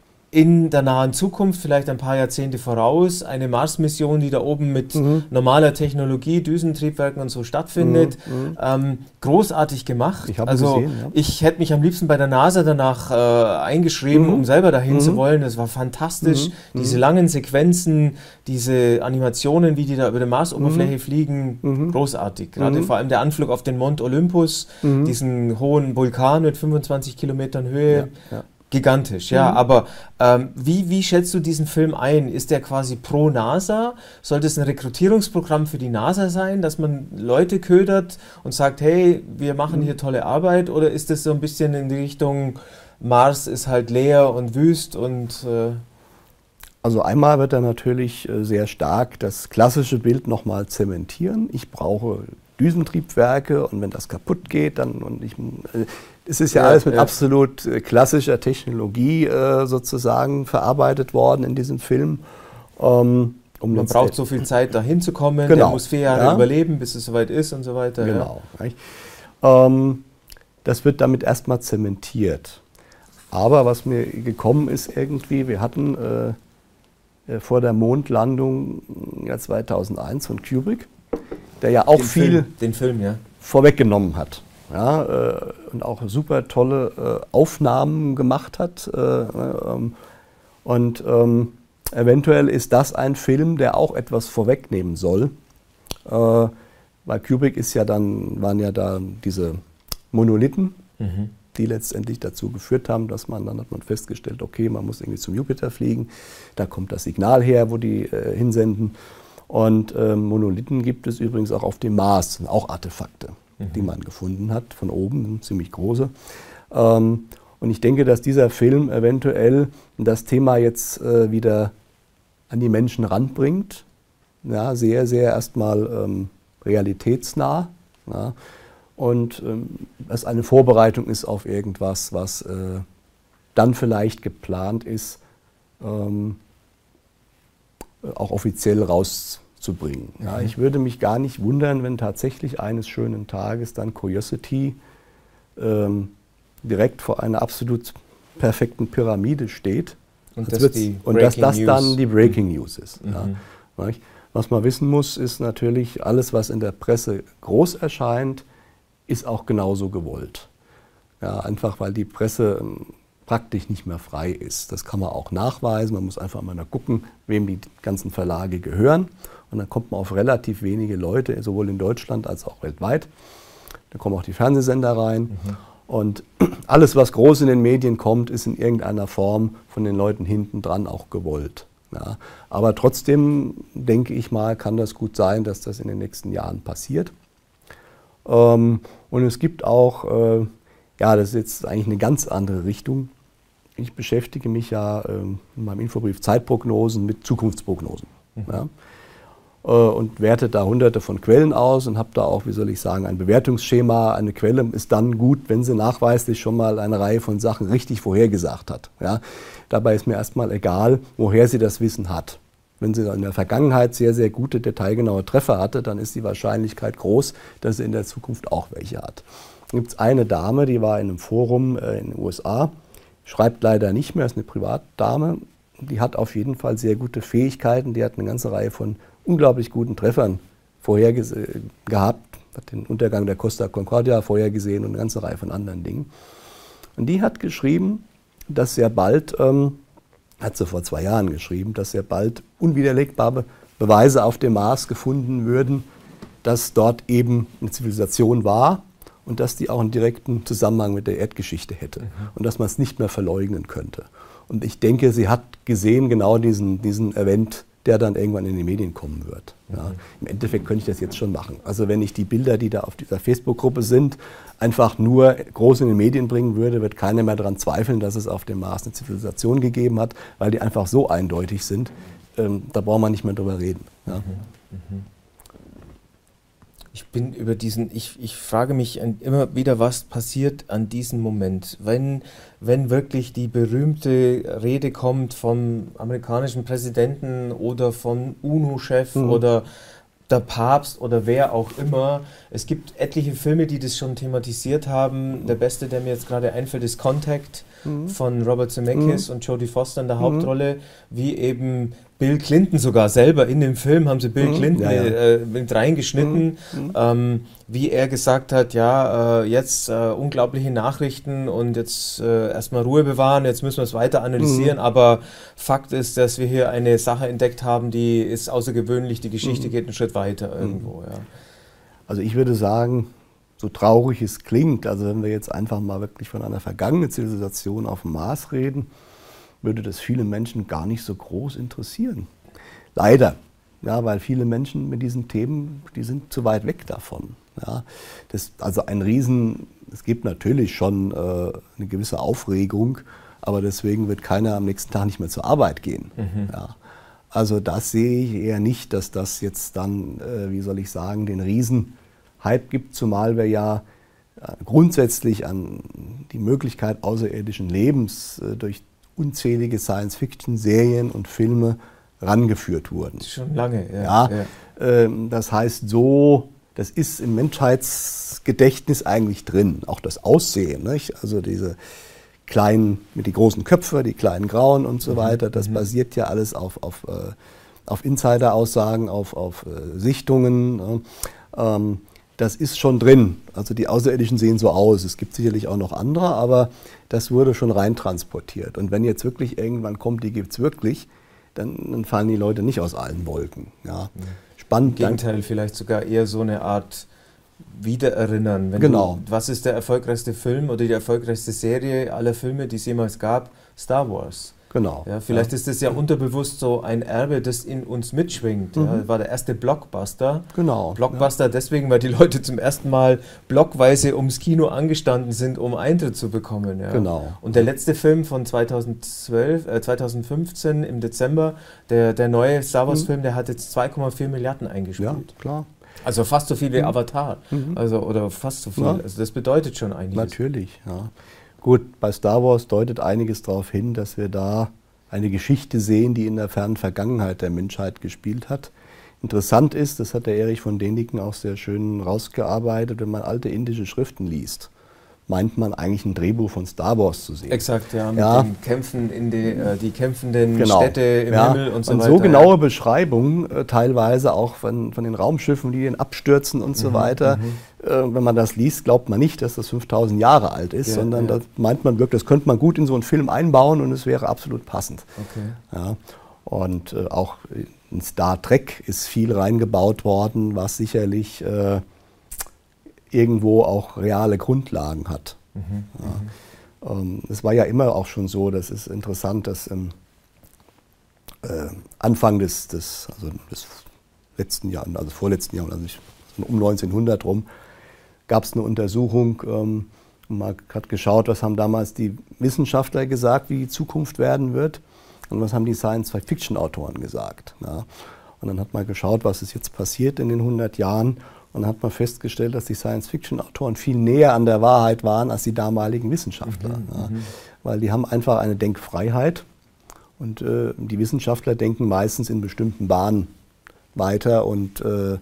in der nahen Zukunft, vielleicht ein paar Jahrzehnte voraus, eine Mars-Mission, die da oben mit mhm. normaler Technologie, Düsentriebwerken und so stattfindet. Mhm. Ähm, großartig gemacht. Ich habe also gesehen, ja. Ich hätte mich am liebsten bei der NASA danach äh, eingeschrieben, mhm. um selber dahin mhm. zu wollen. Das war fantastisch. Mhm. Diese langen Sequenzen, diese Animationen, wie die da über der Marsoberfläche mhm. fliegen, mhm. großartig. Gerade mhm. vor allem der Anflug auf den Mont Olympus, mhm. diesen hohen Vulkan mit fünfundzwanzig Kilometern Höhe. Ja, ja. Gigantisch, ja, mhm. aber ähm, wie, wie schätzt du diesen Film ein? Ist der quasi pro NASA? Sollte es ein Rekrutierungsprogramm für die NASA sein, dass man Leute ködert und sagt, hey, wir machen hier tolle Arbeit? Oder ist das so ein bisschen in die Richtung, Mars ist halt leer und wüst und... Äh Also einmal wird er natürlich äh, sehr stark das klassische Bild nochmal zementieren. Ich brauche Düsentriebwerke und wenn das kaputt geht, dann... und ich äh, Es ist ja, ja alles mit ja. absolut klassischer Technologie äh, sozusagen verarbeitet worden in diesem Film. Ähm, um Man braucht so viel Zeit, da hinzukommen, genau. der muss vier Jahre ja. überleben, bis es soweit ist und so weiter. Genau. Ja. Ähm, das wird damit erstmal zementiert. Aber was mir gekommen ist irgendwie, wir hatten äh, vor der Mondlandung ja, zweitausendeins von Kubrick, der ja auch den viel Film, den Film, ja. vorweggenommen hat. Ja, äh, und auch super tolle äh, Aufnahmen gemacht hat. Äh, ähm, und ähm, eventuell ist das ein Film, der auch etwas vorwegnehmen soll. Äh, weil Kubrick ist ja dann, waren ja da diese Monolithen, mhm. die letztendlich dazu geführt haben, dass man, dann hat man festgestellt, okay, man muss irgendwie zum Jupiter fliegen, da kommt das Signal her, wo die äh, hinsenden. Und äh, Monolithen gibt es übrigens auch auf dem Mars, auch Artefakte. Mhm. die man gefunden hat, von oben, ziemlich große. Ähm, und ich denke, dass dieser Film eventuell das Thema jetzt äh, wieder an die Menschen ranbringt. Ja, sehr, sehr erstmal ähm, realitätsnah. Ja, und ähm, das eine Vorbereitung ist auf irgendwas, was äh, dann vielleicht geplant ist, ähm, auch offiziell raus zu bringen. Ja, ich würde mich gar nicht wundern, wenn tatsächlich eines schönen Tages dann Curiosity ähm, direkt vor einer absolut perfekten Pyramide steht und, das, die und dass das News. dann die Breaking News ist. Mhm. Ja. Was man wissen muss, ist natürlich, alles, was in der Presse groß erscheint, ist auch genauso gewollt. Ja, einfach weil die Presse ähm, praktisch nicht mehr frei ist. Das kann man auch nachweisen. Man muss einfach mal gucken, wem die ganzen Verlage gehören. Und dann kommt man auf relativ wenige Leute, sowohl in Deutschland als auch weltweit. Da kommen auch die Fernsehsender rein. Mhm. Und alles, was groß in den Medien kommt, ist in irgendeiner Form von den Leuten hinten dran auch gewollt. Ja. Aber trotzdem, denke ich mal, kann das gut sein, dass das in den nächsten Jahren passiert. Ähm, und es gibt auch, äh, ja, das ist jetzt eigentlich eine ganz andere Richtung. Ich beschäftige mich ja äh, in meinem Infobrief Zeitprognosen mit Zukunftsprognosen. Mhm. Ja. Und werte da hunderte von Quellen aus und habe da auch, wie soll ich sagen, ein Bewertungsschema. Eine Quelle ist dann gut, wenn sie nachweislich schon mal eine Reihe von Sachen richtig vorhergesagt hat. Ja. Dabei ist mir erstmal egal, woher sie das Wissen hat. Wenn sie in der Vergangenheit sehr, sehr gute, detailgenaue Treffer hatte, dann ist die Wahrscheinlichkeit groß, dass sie in der Zukunft auch welche hat. Da gibt es eine Dame, die war in einem Forum äh, in den U S A, schreibt leider nicht mehr, ist eine Privatdame. Die hat auf jeden Fall sehr gute Fähigkeiten, die hat eine ganze Reihe von unglaublich guten Treffern vorher gehabt, hat den Untergang der Costa Concordia vorhergesehen und eine ganze Reihe von anderen Dingen. Und die hat geschrieben, dass sehr bald, ähm, hat sie vor zwei Jahren geschrieben, dass sehr bald unwiderlegbare Beweise auf dem Mars gefunden würden, dass dort eben eine Zivilisation war und dass die auch einen direkten Zusammenhang mit der Erdgeschichte hätte mhm. und dass man es nicht mehr verleugnen könnte. Und ich denke, sie hat gesehen genau diesen, diesen Event, der dann irgendwann in die Medien kommen wird. Ja. Mhm. Im Endeffekt könnte ich das jetzt schon machen. Also wenn ich die Bilder, die da auf dieser Facebook-Gruppe sind, einfach nur groß in die Medien bringen würde, wird keiner mehr daran zweifeln, dass es auf dem Mars eine Zivilisation gegeben hat, weil die einfach so eindeutig sind. Ähm, da braucht man nicht mehr drüber reden. Ja. Mhm. Mhm. Ich bin über diesen, ich, ich frage mich immer wieder, was passiert an diesem Moment, wenn, wenn wirklich die berühmte Rede kommt vom amerikanischen Präsidenten oder vom UNO-Chef mhm. oder der Papst oder wer auch immer. Es gibt etliche Filme, die das schon thematisiert haben. Der beste, der mir jetzt gerade einfällt, ist Contact mhm. von Robert Zemeckis mhm. und Jodie Foster in der Hauptrolle, wie eben Bill Clinton sogar selber in dem Film haben sie Bill mhm, Clinton ja, ja. Äh, mit reingeschnitten, mhm, ähm, wie er gesagt hat, ja, äh, jetzt äh, unglaubliche Nachrichten und jetzt äh, erstmal Ruhe bewahren, jetzt müssen wir es weiter analysieren, mhm. aber Fakt ist, dass wir hier eine Sache entdeckt haben, die ist außergewöhnlich, die Geschichte mhm. geht einen Schritt weiter irgendwo. Ja. Also ich würde sagen, so traurig es klingt, also wenn wir jetzt einfach mal wirklich von einer vergangenen Zivilisation auf dem Mars reden, würde das viele Menschen gar nicht so groß interessieren. Leider, ja, weil viele Menschen mit diesen Themen, die sind zu weit weg davon. Ja. Das, also ein Riesen, es gibt natürlich schon äh, eine gewisse Aufregung, aber deswegen wird keiner am nächsten Tag nicht mehr zur Arbeit gehen. Mhm. Ja. Also das sehe ich eher nicht, dass das jetzt dann, äh, wie soll ich sagen, den Riesenhype gibt, zumal wir ja äh, grundsätzlich an die Möglichkeit außerirdischen Lebens äh, durch unzählige Science-Fiction-Serien und Filme rangeführt wurden. Schon lange, ja. ja, ja. Ähm, das heißt so, das ist im Menschheitsgedächtnis eigentlich drin, auch das Aussehen, nicht? Also diese kleinen, mit die großen Köpfe, die kleinen Grauen und so mhm. weiter, das mhm. basiert ja alles auf, auf, äh, auf Insider-Aussagen, auf, auf äh, Sichtungen. Ne? Ähm, Das ist schon drin. Also die Außerirdischen sehen so aus. Es gibt sicherlich auch noch andere, aber das wurde schon reintransportiert. Und wenn jetzt wirklich irgendwann kommt, die gibt es wirklich, dann, dann fallen die Leute nicht aus allen Wolken. Ja. Spannend. Im Gegenteil, vielleicht sogar eher so eine Art Wiedererinnern. Wenn genau. Du, was ist der erfolgreichste Film oder die erfolgreichste Serie aller Filme, die es jemals gab? Star Wars. Genau. Ja, vielleicht ja. ist das ja unterbewusst so ein Erbe, das in uns mitschwingt. Mhm. Ja, das war der erste Blockbuster. Genau. Blockbuster ja. deswegen, weil die Leute zum ersten Mal blockweise ums Kino angestanden sind, um Eintritt zu bekommen. Ja. Genau. Und der letzte Film von zweitausendzwölf, äh, zweitausendfünfzehn im Dezember, der, der neue Star Wars Film, mhm. der hat jetzt zwei Komma vier Milliarden eingespielt. Ja, klar. Also fast so viel wie mhm. Avatar. Mhm. Also, oder fast so viel. Ja. Also das bedeutet schon einiges. Natürlich, ja. Gut, bei Star Wars deutet einiges darauf hin, dass wir da eine Geschichte sehen, die in der fernen Vergangenheit der Menschheit gespielt hat. Interessant ist, das hat der Erich von Däniken auch sehr schön rausgearbeitet, wenn man alte indische Schriften liest, meint man eigentlich ein Drehbuch von Star Wars zu sehen. Exakt, ja, mit ja. den Kämpfen in die, äh, die kämpfenden genau. Städte im ja. Himmel und so und weiter. Und so genaue ja. Beschreibungen, äh, teilweise auch von, von den Raumschiffen, die den abstürzen und mhm, so weiter. Mhm. Äh, wenn man das liest, glaubt man nicht, dass das fünftausend Jahre alt ist, ja, sondern ja. da meint man wirklich, das könnte man gut in so einen Film einbauen und es wäre absolut passend. Okay. Ja. Und äh, auch in Star Trek ist viel reingebaut worden, was sicherlich äh, irgendwo auch reale Grundlagen hat. Mhm, ja. ähm, es war ja immer auch schon so, das ist interessant, dass ähm, äh, Anfang des, des, also des letzten Jahrhunderts, also vorletzten Jahrhunderts, also um neunzehnhundert rum, gab es eine Untersuchung, ähm, und man hat geschaut, was haben damals die Wissenschaftler gesagt, wie die Zukunft werden wird und was haben die Science-Fiction-Autoren gesagt. Ja. Und dann hat man geschaut, was ist jetzt passiert in den hundert Jahren und dann hat man festgestellt, dass die Science-Fiction-Autoren viel näher an der Wahrheit waren als die damaligen Wissenschaftler. Mhm, ja. Weil die haben einfach eine Denkfreiheit und äh, die Wissenschaftler denken meistens in bestimmten Bahnen weiter und äh,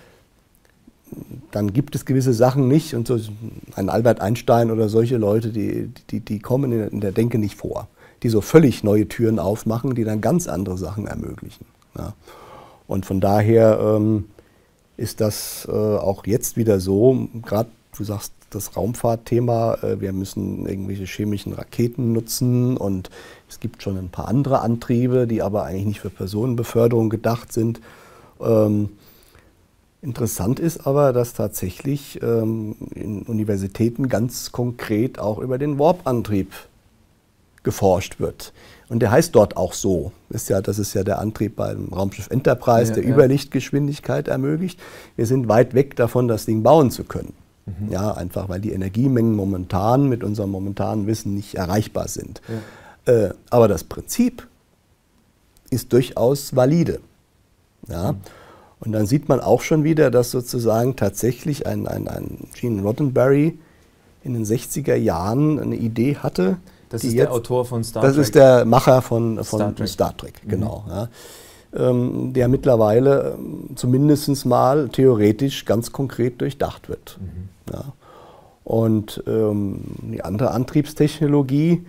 dann gibt es gewisse Sachen nicht und so ein Albert Einstein oder solche Leute, die, die, die kommen in der, in der Denke nicht vor, die so völlig neue Türen aufmachen, die dann ganz andere Sachen ermöglichen. Ja. Und von daher ähm, ist das äh, auch jetzt wieder so, gerade du sagst, das Raumfahrtthema, äh, wir müssen irgendwelche chemischen Raketen nutzen und es gibt schon ein paar andere Antriebe, die aber eigentlich nicht für Personenbeförderung gedacht sind. Ähm, Interessant ist aber, dass tatsächlich ähm, in Universitäten ganz konkret auch über den Warp-Antrieb geforscht wird. Und der heißt dort auch so. Ist ja, das ist ja der Antrieb beim Raumschiff Enterprise, ja, der ja. Überlichtgeschwindigkeit ermöglicht. Wir sind weit weg davon, das Ding bauen zu können. Mhm. Ja, einfach weil die Energiemengen momentan mit unserem momentanen Wissen nicht erreichbar sind. Ja. Äh, aber das Prinzip ist durchaus valide. Ja. Mhm. Und dann sieht man auch schon wieder, dass sozusagen tatsächlich ein, ein, ein Gene Roddenberry in den sechziger Jahren eine Idee hatte. Das ist der Autor von Star Trek. Das ist der Macher von, von Star Trek, Star Trek genau. Mhm. Ja, ähm, der mittlerweile ähm, zumindest mal theoretisch ganz konkret durchdacht wird. Mhm. Ja. Und ähm, die andere Antriebstechnologie,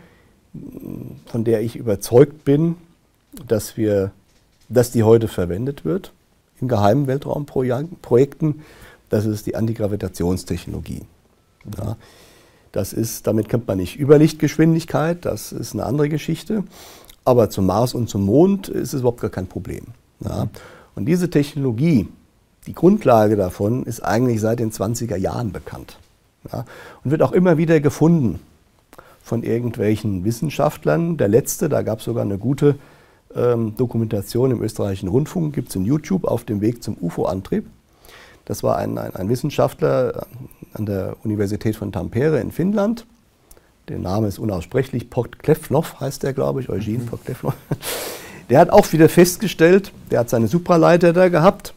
von der ich überzeugt bin, dass, wir, dass die heute verwendet wird, in geheimen Weltraumprojekten, das ist die Antigravitationstechnologie. Ja, das ist, damit kommt man nicht Überlichtgeschwindigkeit, das ist eine andere Geschichte, aber zum Mars und zum Mond ist es überhaupt gar kein Problem. Ja, und diese Technologie, die Grundlage davon, ist eigentlich seit den zwanziger Jahren bekannt. Ja, und wird auch immer wieder gefunden von irgendwelchen Wissenschaftlern. Der letzte, da gab es sogar eine gute Dokumentation im österreichischen Rundfunk, gibt es in YouTube, auf dem Weg zum U F O-Antrieb. Das war ein, ein, ein Wissenschaftler an der Universität von Tampere in Finnland. Der Name ist unaussprechlich, Podklefnov heißt der, glaube ich, Eugene mhm. Podklefnov. Der hat auch wieder festgestellt, der hat seine Supraleiter da gehabt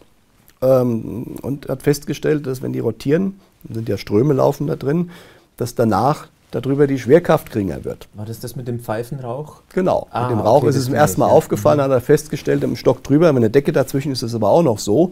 ähm, und hat festgestellt, dass wenn die rotieren, sind ja Ströme laufen da drin, dass danach darüber die Schwerkraft geringer wird. War das das mit dem Pfeifenrauch? Genau, ah, mit dem Rauch okay, ist es zum ersten Mal ja. aufgefallen, mhm. hat er festgestellt, im Stock drüber, wenn eine Decke dazwischen ist, ist es aber auch noch so,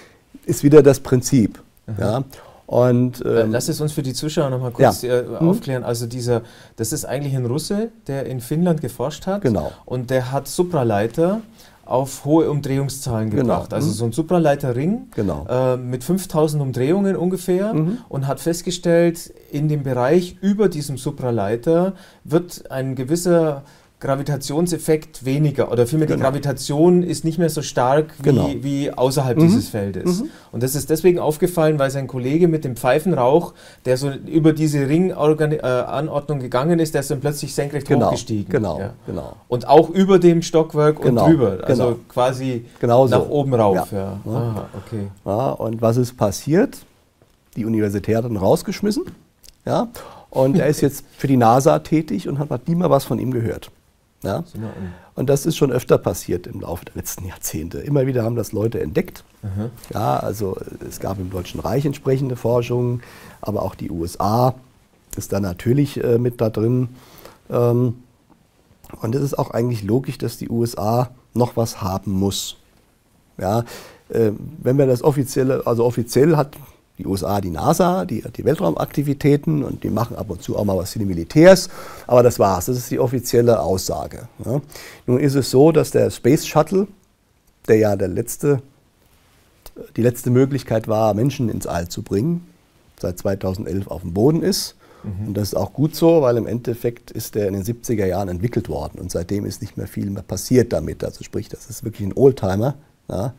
ist wieder das Prinzip. Ja. Und, ähm, Lass es uns für die Zuschauer noch mal kurz ja. äh, aufklären. Also dieser, das ist eigentlich ein Russe, der in Finnland geforscht hat. Genau. Und der hat Supraleiter auf hohe Umdrehungszahlen gebracht. Genau. Also so ein Supraleiterring genau. äh, mit fünftausend Umdrehungen ungefähr mhm. und hat festgestellt, in dem Bereich über diesem Supraleiter wird ein gewisser Gravitationseffekt weniger oder vielmehr genau. die Gravitation ist nicht mehr so stark wie, genau. wie außerhalb mhm. dieses Feldes. Mhm. Und das ist deswegen aufgefallen, weil sein Kollege mit dem Pfeifenrauch, der so über diese Ringanordnung äh, gegangen ist, der ist dann plötzlich senkrecht genau. hochgestiegen. Genau. Ja. Genau. Und auch über dem Stockwerk genau. und drüber, also genau. quasi genau nach so. oben rauf. Ja. Ja. Ja. Ah, okay. Ja, und was ist passiert? Die Universität hat ihn rausgeschmissen. Ja, und er ist jetzt für die NASA tätig und hat nie mal was von ihm gehört. Ja? Und das ist schon öfter passiert im Laufe der letzten Jahrzehnte. Immer wieder haben das Leute entdeckt. Mhm. Ja, also es gab im Deutschen Reich entsprechende Forschungen, aber auch die U S A ist da natürlich äh, mit da drin. Ähm, und es ist auch eigentlich logisch, dass die U S A noch was haben muss. Ja, äh, wenn wir das offizielle, also offiziell hat die U S A die NASA, die hat die Weltraumaktivitäten und die machen ab und zu auch mal was für die Militärs, aber das war's, das ist die offizielle Aussage. Ja. Nun ist es so, dass der Space Shuttle, der ja der letzte, die letzte Möglichkeit war, Menschen ins All zu bringen, seit zweitausendelf auf dem Boden ist. Mhm. Und das ist auch gut so, weil im Endeffekt ist der in den siebziger Jahren entwickelt worden und seitdem ist nicht mehr viel mehr passiert damit. Also sprich, das ist wirklich ein Oldtimer. Ja.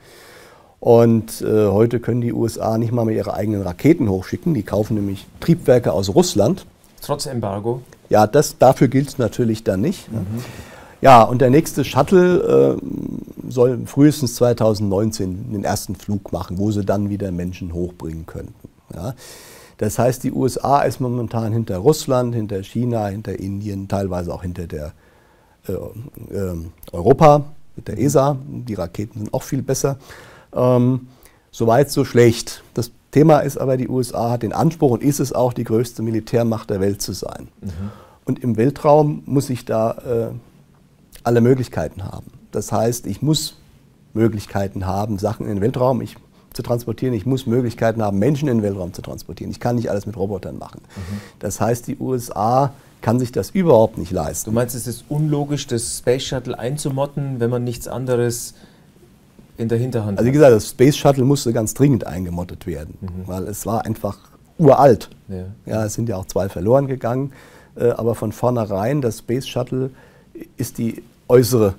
Und äh, heute können die U S A nicht mal mehr ihre eigenen Raketen hochschicken. Die kaufen nämlich Triebwerke aus Russland. Trotz Embargo? Ja, das, dafür gilt es natürlich dann nicht. Mhm. Ja, und der nächste Shuttle, äh, soll frühestens zweitausendneunzehn den ersten Flug machen, wo sie dann wieder Menschen hochbringen könnten. Ja. Das heißt, die U S A ist momentan hinter Russland, hinter China, hinter Indien, teilweise auch hinter der äh, äh, Europa mit der E S A. Die Raketen sind auch viel besser. Ähm, Soweit, so schlecht. Das Thema ist aber, die U S A hat den Anspruch und ist es auch, die größte Militärmacht der Welt zu sein. Mhm. Und im Weltraum muss ich da äh, alle Möglichkeiten haben. Das heißt, ich muss Möglichkeiten haben, Sachen in den Weltraum ich, zu transportieren. Ich muss Möglichkeiten haben, Menschen in den Weltraum zu transportieren. Ich kann nicht alles mit Robotern machen. Mhm. Das heißt, die U S A kann sich das überhaupt nicht leisten. Du meinst, es ist unlogisch, das Space Shuttle einzumotten, wenn man nichts anderes in der Hinterhand hat? Also wie gesagt, das Space Shuttle musste ganz dringend eingemottet werden, mhm. weil es war einfach uralt. Ja. Ja, es sind ja auch zwei verloren gegangen. Aber von vornherein, das Space Shuttle ist die äußere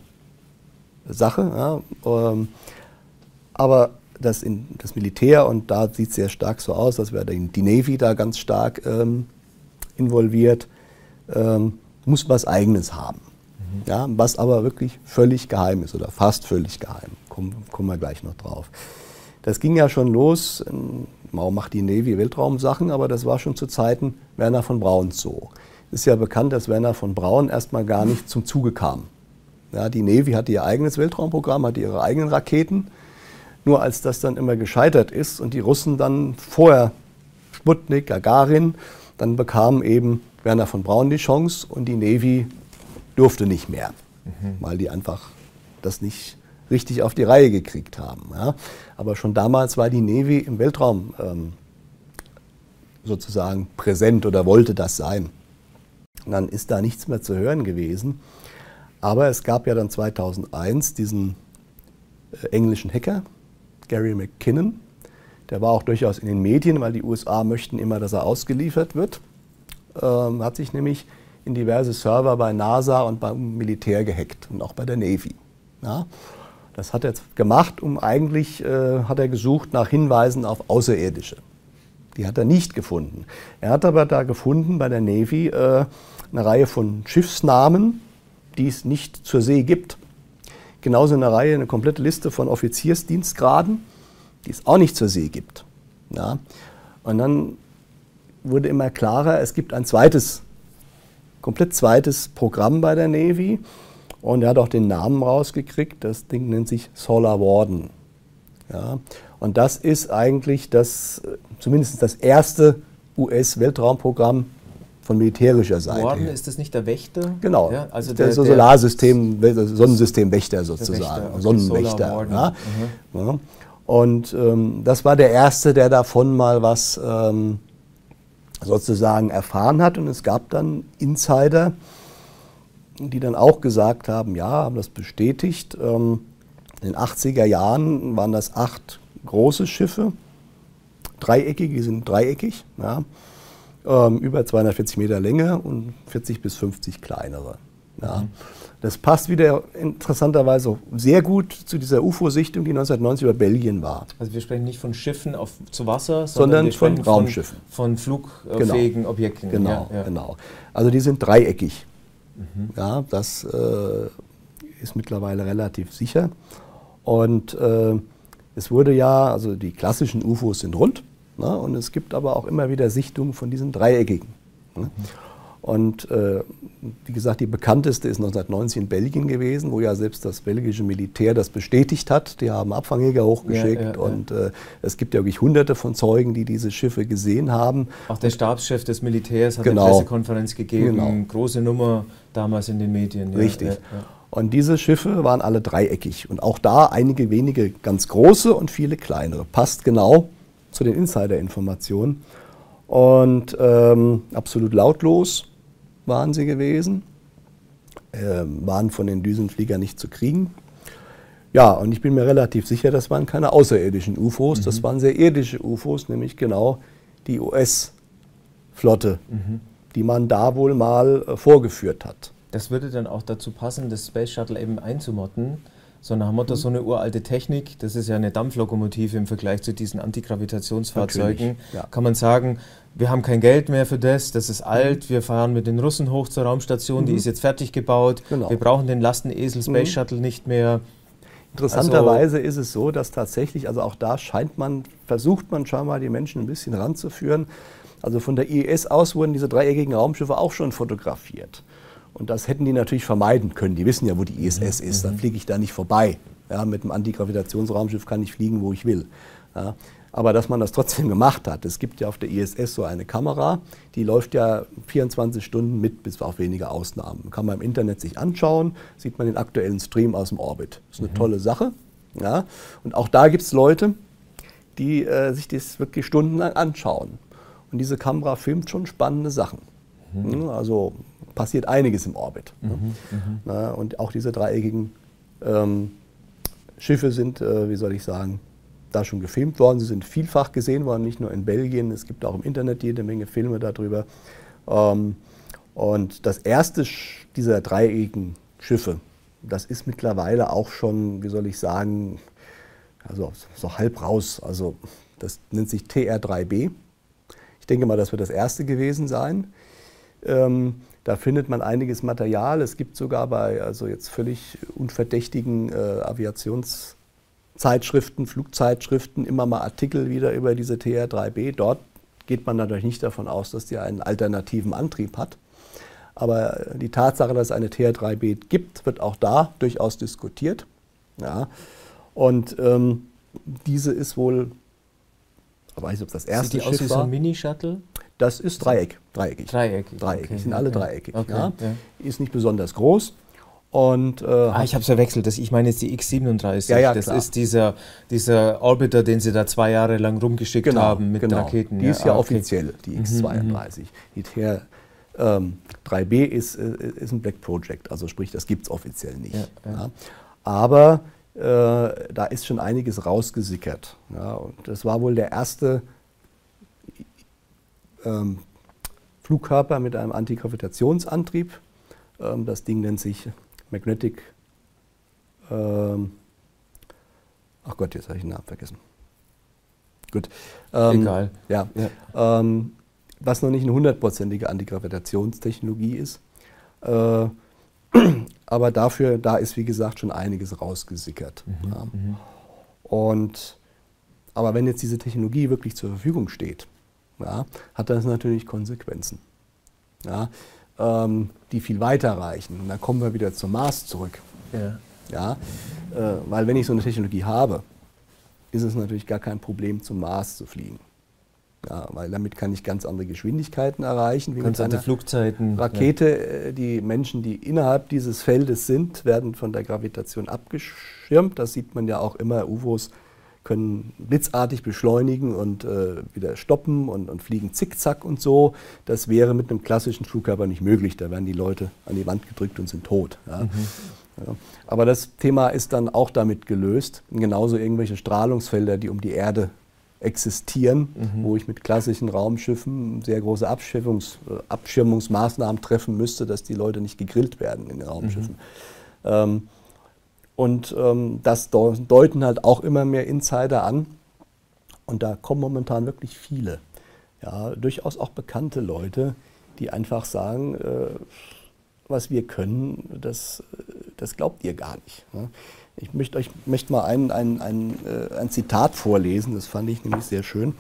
Sache. Ja. Aber das, in, das Militär, und da sieht es sehr stark so aus, dass wir die Navy da ganz stark ähm, involviert, ähm, muss was Eigenes haben. Mhm. Ja, was aber wirklich völlig geheim ist oder fast völlig geheim. Kommen, kommen wir gleich noch drauf. Das ging ja schon los, warum macht die Navy Weltraumsachen, aber das war schon zu Zeiten Wernher von Braun so. Es ist ja bekannt, dass Wernher von Braun erstmal gar nicht zum Zuge kam. Ja, die Navy hatte ihr eigenes Weltraumprogramm, hatte ihre eigenen Raketen. Nur als das dann immer gescheitert ist und die Russen dann vorher Sputnik, Gagarin, dann bekam eben Wernher von Braun die Chance und die Navy durfte nicht mehr, mhm. weil die einfach das nicht richtig auf die Reihe gekriegt haben. Ja. Aber schon damals war die Navy im Weltraum ähm, sozusagen präsent oder wollte das sein. Und dann ist da nichts mehr zu hören gewesen. Aber es gab ja dann zweitausendeins diesen äh, englischen Hacker, Gary McKinnon. Der war auch durchaus in den Medien, weil die U S A möchten immer, dass er ausgeliefert wird. Ähm, hat sich nämlich in diverse Server bei NASA und beim Militär gehackt und auch bei der Navy. Ja, das hat er jetzt gemacht, um eigentlich äh, hat er gesucht nach Hinweisen auf Außerirdische. Die hat er nicht gefunden. Er hat aber da gefunden bei der Navy äh, eine Reihe von Schiffsnamen, die es nicht zur See gibt. Genauso eine Reihe, eine komplette Liste von Offiziersdienstgraden, die es auch nicht zur See gibt. Ja. Und dann wurde immer klarer, es gibt ein zweites, komplett zweites Programm bei der Navy. Und er hat auch den Namen rausgekriegt, das Ding nennt sich Solar Warden. Ja. Und das ist eigentlich das, zumindest das erste U S-Weltraumprogramm von militärischer Seite. Warden, ist das nicht der Wächter? Genau, ja, also der, der so Solarsystem, Sonnensystemwächter sozusagen, Wächter, okay. Sonnenwächter. Ja. Mhm. Ja. Und ähm, das war der erste, der davon mal was ähm, sozusagen erfahren hat. Und es gab dann Insider, die dann auch gesagt haben, ja, haben das bestätigt. Ähm, in den achtziger Jahren waren das acht große Schiffe, dreieckig, die sind dreieckig, ja, ähm, über zweihundertvierzig Meter Länge und vierzig bis fünfzig kleinere. Ja. Mhm. Das passt wieder interessanterweise sehr gut zu dieser U F O-Sichtung, die neunzehnhundertneunzig über Belgien war. Also wir sprechen nicht von Schiffen auf, zu Wasser, sondern, sondern von Raumschiffen. Von, von flugfähigen genau. Objekten. Genau, ja, ja. genau. Also die sind dreieckig. Mhm. Ja, das äh, ist mittlerweile relativ sicher. Und äh, es wurde ja, also die klassischen U F Os sind rund, ne, und es gibt aber auch immer wieder Sichtungen von diesen dreieckigen. Ne. Mhm. Und äh, wie gesagt, die bekannteste ist neunzehnhundertneunzig in Belgien gewesen, wo ja selbst das belgische Militär das bestätigt hat. Die haben Abfangjäger hochgeschickt, ja, ja, ja. und äh, es gibt ja wirklich hunderte von Zeugen, die diese Schiffe gesehen haben. Auch der Stabschef des Militärs hat genau. eine Pressekonferenz gegeben, genau. große Nummer damals in den Medien. Ja, Richtig. Ja, ja. Und diese Schiffe waren alle dreieckig und auch da einige wenige ganz große und viele kleinere. Passt genau zu den Insider-Informationen. Und ähm, absolut lautlos waren sie gewesen, äh, waren von den Düsenfliegern nicht zu kriegen. Ja, und ich bin mir relativ sicher, das waren keine außerirdischen U F Os, mhm. das waren sehr irdische U F Os, nämlich genau die U S-Flotte, mhm. die man da wohl mal äh, vorgeführt hat. Das würde dann auch dazu passen, das Space Shuttle eben einzumotten. So nach dem Motto, so eine uralte Technik, das ist ja eine Dampflokomotive im Vergleich zu diesen Antigravitationsfahrzeugen, ja. Kann man sagen, wir haben kein Geld mehr für das, das ist alt, wir fahren mit den Russen hoch zur Raumstation, mhm. die ist jetzt fertig gebaut, genau. Wir brauchen den Lastenesel Space mhm. Shuttle nicht mehr. Interessanterweise also, ist es so, dass tatsächlich, also auch da scheint man, versucht man scheinbar die Menschen ein bisschen ranzuführen. Also von der I S aus wurden diese dreieckigen Raumschiffe auch schon fotografiert. Und das hätten die natürlich vermeiden können. Die wissen ja, wo die I S S ist, dann fliege ich da nicht vorbei. Ja, mit einem Antigravitationsraumschiff kann ich fliegen, wo ich will. Ja, aber dass man das trotzdem gemacht hat. Es gibt ja auf der I S S so eine Kamera, die läuft ja vierundzwanzig Stunden mit, bis auf wenige Ausnahmen. Kann man im Internet sich anschauen, sieht man den aktuellen Stream aus dem Orbit. Das ist eine mhm. tolle Sache. Ja. Und auch da gibt es Leute, die äh, sich das wirklich stundenlang anschauen. Und diese Kamera filmt schon spannende Sachen. Mhm. Also passiert einiges im Orbit. Mhm. Mhm. Ja, und auch diese dreieckigen ähm, Schiffe sind, äh, wie soll ich sagen, da schon gefilmt worden. Sie sind vielfach gesehen worden, nicht nur in Belgien. Es gibt auch im Internet jede Menge Filme darüber. Ähm, und das erste dieser dreieckigen Schiffe, das ist mittlerweile auch schon, wie soll ich sagen, also so halb raus. Also das nennt sich T R drei B. Ich denke mal, das wird das erste gewesen sein. Ähm, da findet man einiges Material. Es gibt sogar bei also jetzt völlig unverdächtigen äh, Aviationszeitschriften, Flugzeitschriften immer mal Artikel wieder über diese T R drei B. Dort geht man natürlich nicht davon aus, dass die einen alternativen Antrieb hat. Aber die Tatsache, dass es eine T R drei B gibt, wird auch da durchaus diskutiert. Ja. Und ähm, diese ist wohl, ich weiß nicht, ob das erste Sieht die Schiff aus wie war. so ein Mini-Shuttle? Das ist Dreieck, dreieckig. Dreieckig. Dreieckig, okay. sind alle okay. dreieckig. Okay. Ja. Ja. Ist nicht besonders groß. Und, äh, ah, ich habe es verwechselt. Das, ich meine jetzt die X siebenunddreißig. Ja, ja, das klar. ist dieser, dieser Orbiter, den sie da zwei Jahre lang rumgeschickt genau, haben mit genau. Raketen. Die ist ja ah, okay. offiziell, die X zweiunddreißig. Mhm. Die T R drei B ist, ist ein Black Project, also sprich, das gibt es offiziell nicht. Ja, ja. Ja. Aber äh, da ist schon einiges rausgesickert. Ja. Und das war wohl der erste ähm, Flugkörper mit einem Antigravitationsantrieb. Ähm, das Ding nennt sich Magnetic. Ähm, ach Gott, jetzt habe ich den Namen vergessen. Gut. Ähm, Egal. Ja. ja. Ähm, was noch nicht eine hundertprozentige Antigravitationstechnologie ist. Äh, aber dafür, da ist wie gesagt schon einiges rausgesickert. Mhm, ja. mhm. Und, aber wenn jetzt diese Technologie wirklich zur Verfügung steht, ja, hat das natürlich Konsequenzen, ja, ähm, die viel weiter reichen. Und dann kommen wir wieder zum Mars zurück. Ja. Ja, äh, weil wenn ich so eine Technologie habe, ist es natürlich gar kein Problem, zum Mars zu fliegen. Ja, weil damit kann ich ganz andere Geschwindigkeiten erreichen. Wie ganz mit einer Flugzeiten. Rakete. Ja. Die Menschen, die innerhalb dieses Feldes sind, werden von der Gravitation abgeschirmt. Das sieht man ja auch immer. U F Os können blitzartig beschleunigen und äh, wieder stoppen und, und fliegen zickzack und so. Das wäre mit einem klassischen Flugkörper nicht möglich. Da werden die Leute an die Wand gedrückt und sind tot. Ja. Mhm. Ja. Aber das Thema ist dann auch damit gelöst. Und genauso irgendwelche Strahlungsfelder, die um die Erde existieren, mhm. wo ich mit klassischen Raumschiffen sehr große Abschirmungs, Abschirmungsmaßnahmen treffen müsste, dass die Leute nicht gegrillt werden in den Raumschiffen. Mhm. Ähm, und ähm, das deuten halt auch immer mehr Insider an. Und da kommen momentan wirklich viele, ja, durchaus auch bekannte Leute, die einfach sagen, äh, was wir können, das, das glaubt ihr gar nicht. Ne? Ich möchte euch möchte mal ein, ein, ein, ein Zitat vorlesen, das fand ich nämlich sehr schön.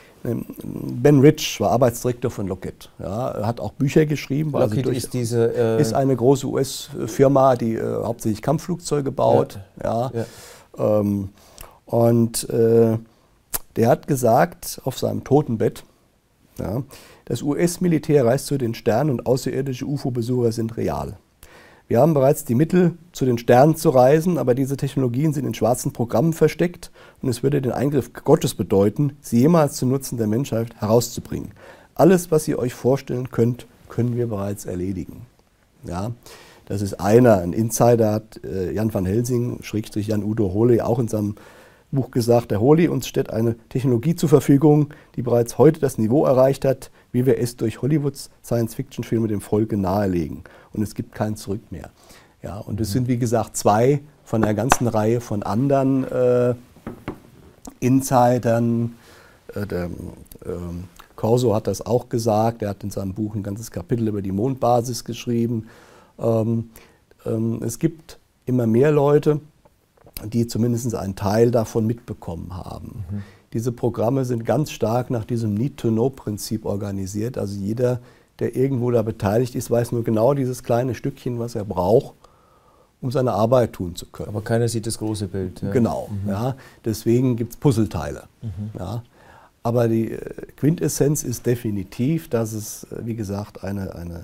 Ben Rich war Arbeitsdirektor von Lockheed. Ja, er hat auch Bücher geschrieben. Lockheed also ist, diese, äh ist eine große U S-Firma, die äh, hauptsächlich Kampfflugzeuge baut. Ja. Ja. Ja. Ähm, und äh, der hat gesagt, auf seinem Totenbett, ja, das U S-Militär reist zu den Sternen und außerirdische U F O-Besucher sind real. Wir haben bereits die Mittel, zu den Sternen zu reisen, aber diese Technologien sind in schwarzen Programmen versteckt und es würde den Eingriff Gottes bedeuten, sie jemals zum Nutzen der Menschheit herauszubringen. Alles, was ihr euch vorstellen könnt, können wir bereits erledigen. Ja, das ist einer, ein Insider hat äh, Jan van Helsing, Schrägstrich Jan-Udo Holey, auch in seinem Buch gesagt, der Holey, uns steht eine Technologie zur Verfügung, die bereits heute das Niveau erreicht hat, wie wir es durch Hollywoods Science-Fiction-Filme dem Volke nahelegen. Und es gibt kein Zurück mehr. Ja, und es sind, wie gesagt, zwei von einer ganzen Reihe von anderen äh, Insidern. Äh, der, äh, Corso hat das auch gesagt. Er hat in seinem Buch ein ganzes Kapitel über die Mondbasis geschrieben. Ähm, ähm, es gibt immer mehr Leute, die zumindest einen Teil davon mitbekommen haben. Mhm. Diese Programme sind ganz stark nach diesem Need-to-Know-Prinzip organisiert. Also jeder, der irgendwo da beteiligt ist, weiß nur genau dieses kleine Stückchen, was er braucht, um seine Arbeit tun zu können. Aber keiner sieht das große Bild. Ja. Genau, mhm. ja, deswegen gibt es Puzzleteile. Mhm. Ja. Aber die Quintessenz ist definitiv, dass es, wie gesagt, eine, eine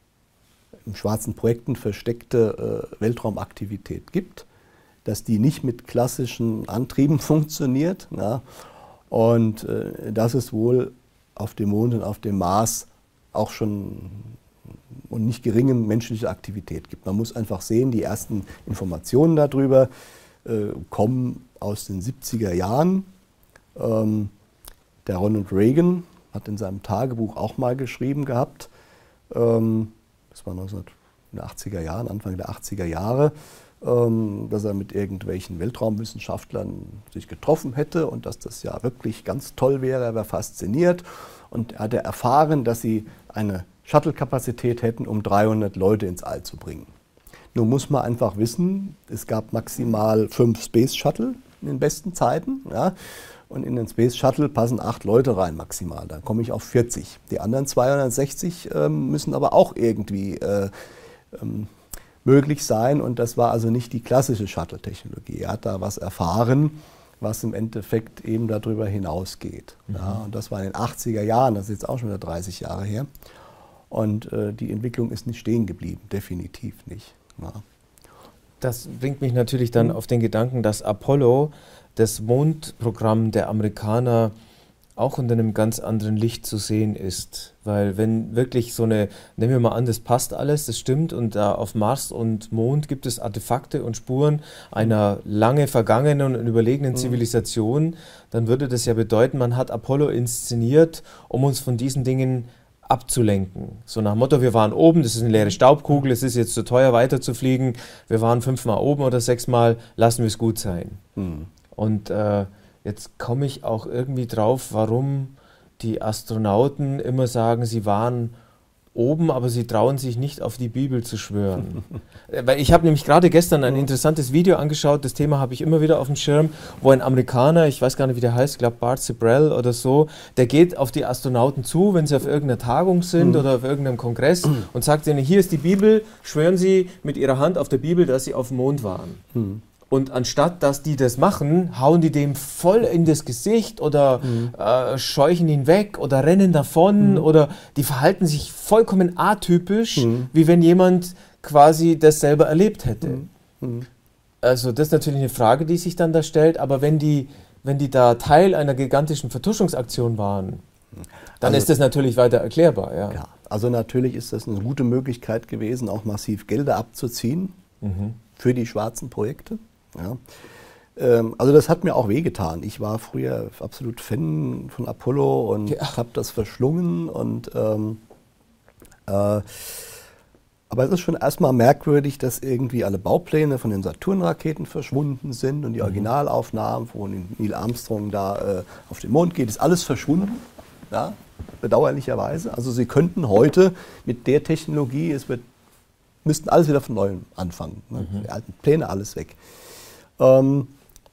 in schwarzen Projekten versteckte äh, Weltraumaktivität gibt, dass die nicht mit klassischen Antrieben funktioniert, ja, und äh, dass es wohl auf dem Mond und auf dem Mars auch schon und nicht geringe menschliche Aktivität gibt. Man muss einfach sehen, die ersten Informationen darüber äh, kommen aus den siebziger Jahren. Ähm, der Ronald Reagan hat in seinem Tagebuch auch mal geschrieben gehabt, ähm, das war neunzehnhundertachtziger Jahren, Anfang der achtziger Jahre, ähm, dass er mit irgendwelchen Weltraumwissenschaftlern sich getroffen hätte und dass das ja wirklich ganz toll wäre, er war fasziniert und er hatte erfahren, dass sie eine Shuttle-Kapazität hätten, um dreihundert Leute ins All zu bringen. Nun muss man einfach wissen, es gab maximal fünf Space Shuttle in den besten Zeiten, ja, und in den Space Shuttle passen acht Leute rein maximal, dann komme ich auf vierzig. Die anderen zweihundertsechzig ähm, müssen aber auch irgendwie äh, ähm, möglich sein und das war also nicht die klassische Shuttle-Technologie. Er hat da was erfahren, was im Endeffekt eben darüber hinausgeht. Mhm. Ja, und das war in den achtziger Jahren, das ist jetzt auch schon wieder dreißig Jahre her. Und äh, die Entwicklung ist nicht stehen geblieben, definitiv nicht. Ja. Das bringt mich natürlich dann mhm. auf den Gedanken, dass Apollo, das Mondprogramm der Amerikaner, auch unter einem ganz anderen Licht zu sehen ist. Weil wenn wirklich so eine, nehmen wir mal an, das passt alles, das stimmt, und da auf Mars und Mond gibt es Artefakte und Spuren einer lange vergangenen und überlegenen mhm. Zivilisation, dann würde das ja bedeuten, man hat Apollo inszeniert, um uns von diesen Dingen abzulenken. So nach dem Motto, wir waren oben, das ist eine leere Staubkugel, es ist jetzt zu teuer weiterzufliegen, wir waren fünfmal oben oder sechsmal, lassen wir es gut sein. Mhm. Und äh, jetzt komme ich auch irgendwie drauf, warum die Astronauten immer sagen, sie waren oben, aber sie trauen sich nicht auf die Bibel zu schwören. Weil ich habe nämlich gerade gestern ein interessantes Video angeschaut, das Thema habe ich immer wieder auf dem Schirm, wo ein Amerikaner, ich weiß gar nicht, wie der heißt, ich glaube Bart Sibrel oder so, der geht auf die Astronauten zu, wenn sie auf irgendeiner Tagung sind mhm. oder auf irgendeinem Kongress mhm. und sagt ihnen, hier ist die Bibel, schwören Sie mit Ihrer Hand auf der Bibel, dass Sie auf dem Mond waren. Mhm. Und anstatt, dass die das machen, hauen die dem voll in das Gesicht oder mhm. äh, scheuchen ihn weg oder rennen davon mhm. oder die verhalten sich vollkommen atypisch, mhm. wie wenn jemand quasi das selber erlebt hätte. Mhm. Mhm. Also das ist natürlich eine Frage, die sich dann da stellt, aber wenn die, wenn die da Teil einer gigantischen Vertuschungsaktion waren, dann also, ist das natürlich weiter erklärbar. Ja. Ja, also natürlich ist das eine gute Möglichkeit gewesen, auch massiv Gelder abzuziehen mhm. für die schwarzen Projekte. Ja. Ähm, also das hat mir auch wehgetan. Ich war früher absolut Fan von Apollo und ja. habe das verschlungen. Und, ähm, äh, aber es ist schon erstmal merkwürdig, dass irgendwie alle Baupläne von den Saturn-Raketen verschwunden sind und die Originalaufnahmen, wo Neil Armstrong da äh, auf den Mond geht, ist alles verschwunden. Ja, bedauerlicherweise. Also sie könnten heute mit der Technologie, es wird, müssten alles wieder von neuem anfangen. Ne? Mhm. Die alten Pläne, alles weg. Und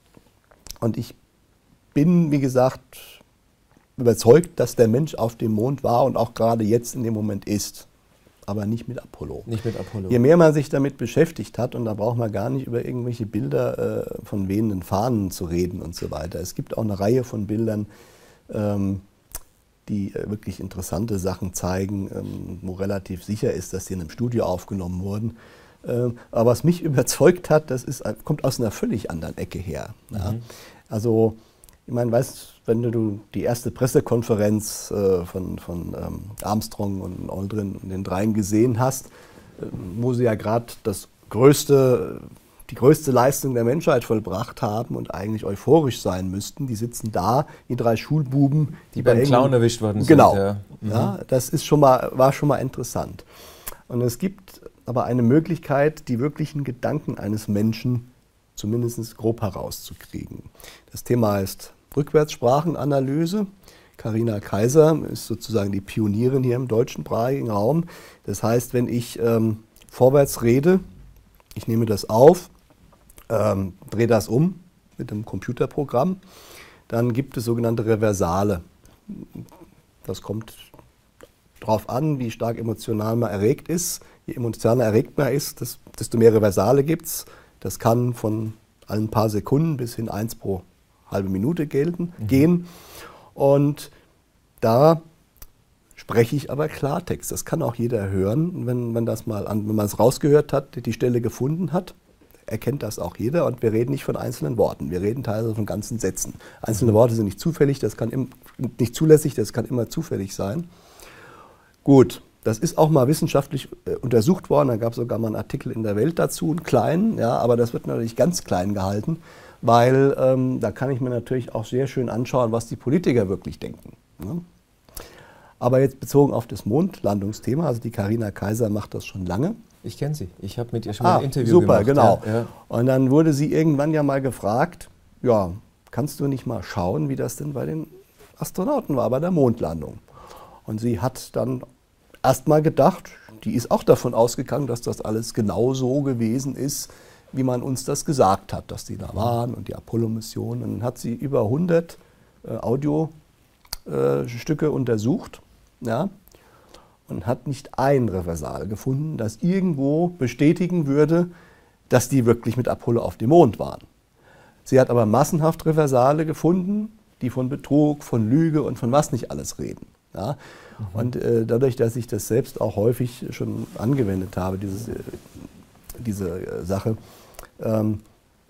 ich bin, wie gesagt, überzeugt, dass der Mensch auf dem Mond war und auch gerade jetzt in dem Moment ist, aber nicht mit Apollo. Nicht mit Apollo. Je mehr man sich damit beschäftigt hat, und da braucht man gar nicht über irgendwelche Bilder äh, von wehenden Fahnen zu reden und so weiter. Es gibt auch eine Reihe von Bildern, ähm, die äh, wirklich interessante Sachen zeigen, ähm, wo relativ sicher ist, dass sie in einem Studio aufgenommen wurden. Aber was mich überzeugt hat, das ist, kommt aus einer völlig anderen Ecke her. Ja. Mhm. Also, ich meine, weißt, wenn du die erste Pressekonferenz äh, von, von ähm, Armstrong und Aldrin und den dreien gesehen hast, äh, wo sie ja gerade das größte, die größte Leistung der Menschheit vollbracht haben und eigentlich euphorisch sein müssten, die sitzen da, die drei Schulbuben, die beim Clown erwischt worden sind. Genau, ja. Mhm. Ja, das ist schon mal, war schon mal interessant. Und es gibt aber eine Möglichkeit, die wirklichen Gedanken eines Menschen zumindest grob herauszukriegen. Das Thema heißt Rückwärtssprachenanalyse. Carina Kaiser ist sozusagen die Pionierin hier im deutschsprachigen Raum. Das heißt, wenn ich ähm, vorwärts rede, ich nehme das auf, ähm, drehe das um mit einem Computerprogramm, dann gibt es sogenannte Reversale. Das kommt darauf an, wie stark emotional man erregt ist. Je emotionaler erregt man ist, desto mehr Reversale gibt es. Das kann von ein paar Sekunden bis hin eins pro halbe Minute gelten, mhm. gehen. Und da spreche ich aber Klartext. Das kann auch jeder hören, wenn man das mal an, wenn man es rausgehört hat, die Stelle gefunden hat, erkennt das auch jeder. Und wir reden nicht von einzelnen Worten, wir reden teilweise von ganzen Sätzen. Einzelne Worte sind nicht zufällig, das kann im, nicht zulässig, das kann immer zufällig sein. Gut, das ist auch mal wissenschaftlich äh, untersucht worden, da gab es sogar mal einen Artikel in der Welt dazu, einen kleinen, ja, aber das wird natürlich ganz klein gehalten, weil ähm, da kann ich mir natürlich auch sehr schön anschauen, was die Politiker wirklich denken. Ne? Aber jetzt bezogen auf das Mondlandungsthema, also die Carina Kaiser macht das schon lange. Ich kenne sie, ich habe mit ihr schon ah, mal ein Interview super, gemacht. Super, genau. Ja, ja. Und dann wurde sie irgendwann ja mal gefragt, ja, kannst du nicht mal schauen, wie das denn bei den Astronauten war, bei der Mondlandung? Und sie hat dann erst mal gedacht, die ist auch davon ausgegangen, dass das alles genau so gewesen ist, wie man uns das gesagt hat, dass die da waren und die Apollo-Mission. Und dann hat sie über hundert äh, Audiostücke äh, untersucht, ja, und hat nicht ein Reversal gefunden, das irgendwo bestätigen würde, dass die wirklich mit Apollo auf dem Mond waren. Sie hat aber massenhaft Reversale gefunden, die von Betrug, von Lüge und von was nicht alles reden. Ja? Mhm. Und äh, dadurch, dass ich das selbst auch häufig schon angewendet habe, dieses, äh, diese äh, Sache, ähm,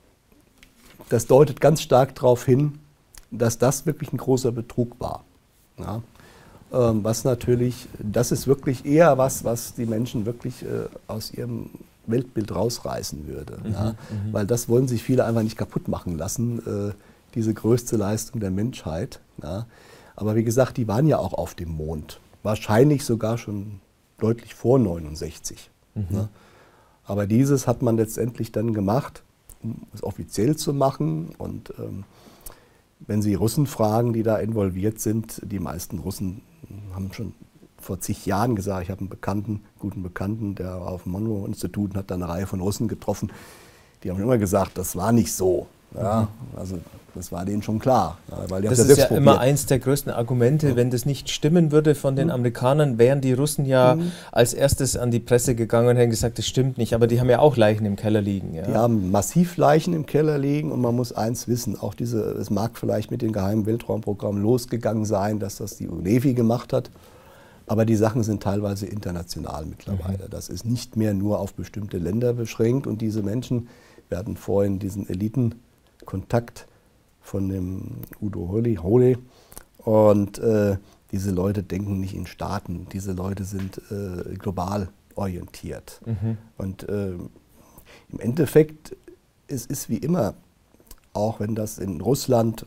das deutet ganz stark darauf hin, dass das wirklich ein großer Betrug war. Ja? Ähm, was natürlich, das ist wirklich eher was, was die Menschen wirklich äh, aus ihrem Weltbild rausreißen würde. Mhm, ja? Mhm. Weil das wollen sich viele einfach nicht kaputt machen lassen, äh, diese größte Leistung der Menschheit. Ja? Aber wie gesagt, die waren ja auch auf dem Mond. Wahrscheinlich sogar schon deutlich vor neunundsechzig. Mhm. Ne? Aber dieses hat man letztendlich dann gemacht, um es offiziell zu machen. Und ähm, wenn Sie Russen fragen, die da involviert sind, die meisten Russen haben schon vor zig Jahren gesagt, ich habe einen Bekannten, guten Bekannten, der auf dem Monroe-Institut hat da eine Reihe von Russen getroffen. Die haben immer gesagt, das war nicht so. Ja, also das war denen schon klar. Ja, weil die das haben ist ja ja immer eins der größten Argumente. Ja. Wenn das nicht stimmen würde von den mhm. Amerikanern, wären die Russen ja mhm. als erstes an die Presse gegangen und hätten gesagt, das stimmt nicht. Aber die haben ja auch Leichen im Keller liegen. Ja. Die haben massiv Leichen im Keller liegen und man muss eins wissen, auch diese, es mag vielleicht mit dem geheimen Weltraumprogramm losgegangen sein, dass das die U N E F I gemacht hat. Aber die Sachen sind teilweise international mittlerweile. Mhm. Das ist nicht mehr nur auf bestimmte Länder beschränkt und diese Menschen werden vorhin diesen Eliten Kontakt von dem Udo Holey und äh, diese Leute denken nicht in Staaten, diese Leute sind äh, global orientiert. Mhm. Und äh, im Endeffekt es ist wie immer, auch wenn das in Russland,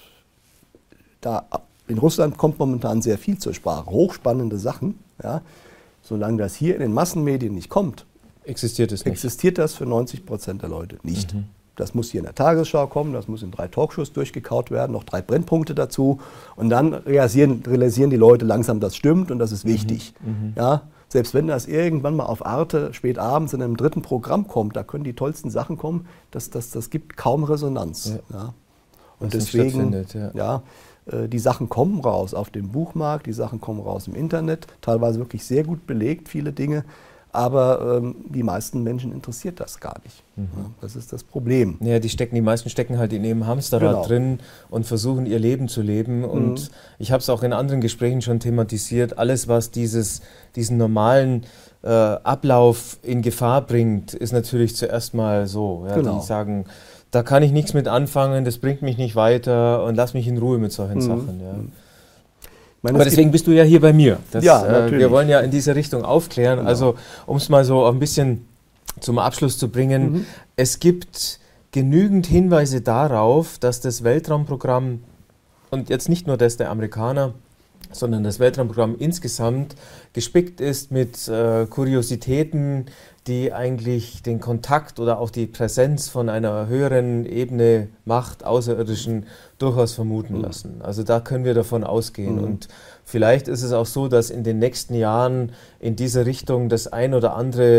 da in Russland kommt momentan sehr viel zur Sprache, hochspannende Sachen, ja, solange das hier in den Massenmedien nicht kommt, existiert es nicht. Existiert das für neunzig Prozent der Leute nicht. Mhm. Das muss hier in der Tagesschau kommen, das muss in drei Talkshows durchgekaut werden, noch drei Brennpunkte dazu. Und dann realisieren, realisieren die Leute langsam, das stimmt und das ist wichtig. Mhm. Ja, selbst wenn das irgendwann mal auf Arte spät abends in einem dritten Programm kommt, da können die tollsten Sachen kommen, das, das, das gibt kaum Resonanz. Ja. Ja. Und was deswegen, ja. Ja, äh, die Sachen kommen raus auf dem Buchmarkt, die Sachen kommen raus im Internet, teilweise wirklich sehr gut belegt, viele Dinge. Aber ähm, die meisten Menschen interessiert das gar nicht. Mhm. Ja, das ist das Problem. Ja, die stecken, die meisten stecken halt in ihrem Hamsterrad genau. drin und versuchen ihr Leben zu leben. Und mhm. ich habe es auch in anderen Gesprächen schon thematisiert. Alles, was dieses, diesen normalen äh, Ablauf in Gefahr bringt, ist natürlich zuerst mal so. Ja, genau. Die sagen, da kann ich nichts mit anfangen, das bringt mich nicht weiter und lass mich in Ruhe mit solchen mhm. Sachen. Ja. Meine, aber deswegen bist du ja hier bei mir. Das, ja, natürlich. Äh, wir wollen ja in diese Richtung aufklären. Genau. Also um es mal so ein bisschen zum Abschluss zu bringen. Mhm. Es gibt genügend Hinweise darauf, dass das Weltraumprogramm, und jetzt nicht nur das der Amerikaner, sondern das Weltraumprogramm insgesamt gespickt ist mit äh, Kuriositäten, die eigentlich den Kontakt oder auch die Präsenz von einer höheren Ebene, Macht, Außerirdischen durchaus vermuten mhm. lassen. Also da können wir davon ausgehen. Mhm. Und vielleicht ist es auch so, dass in den nächsten Jahren in dieser Richtung das ein oder andere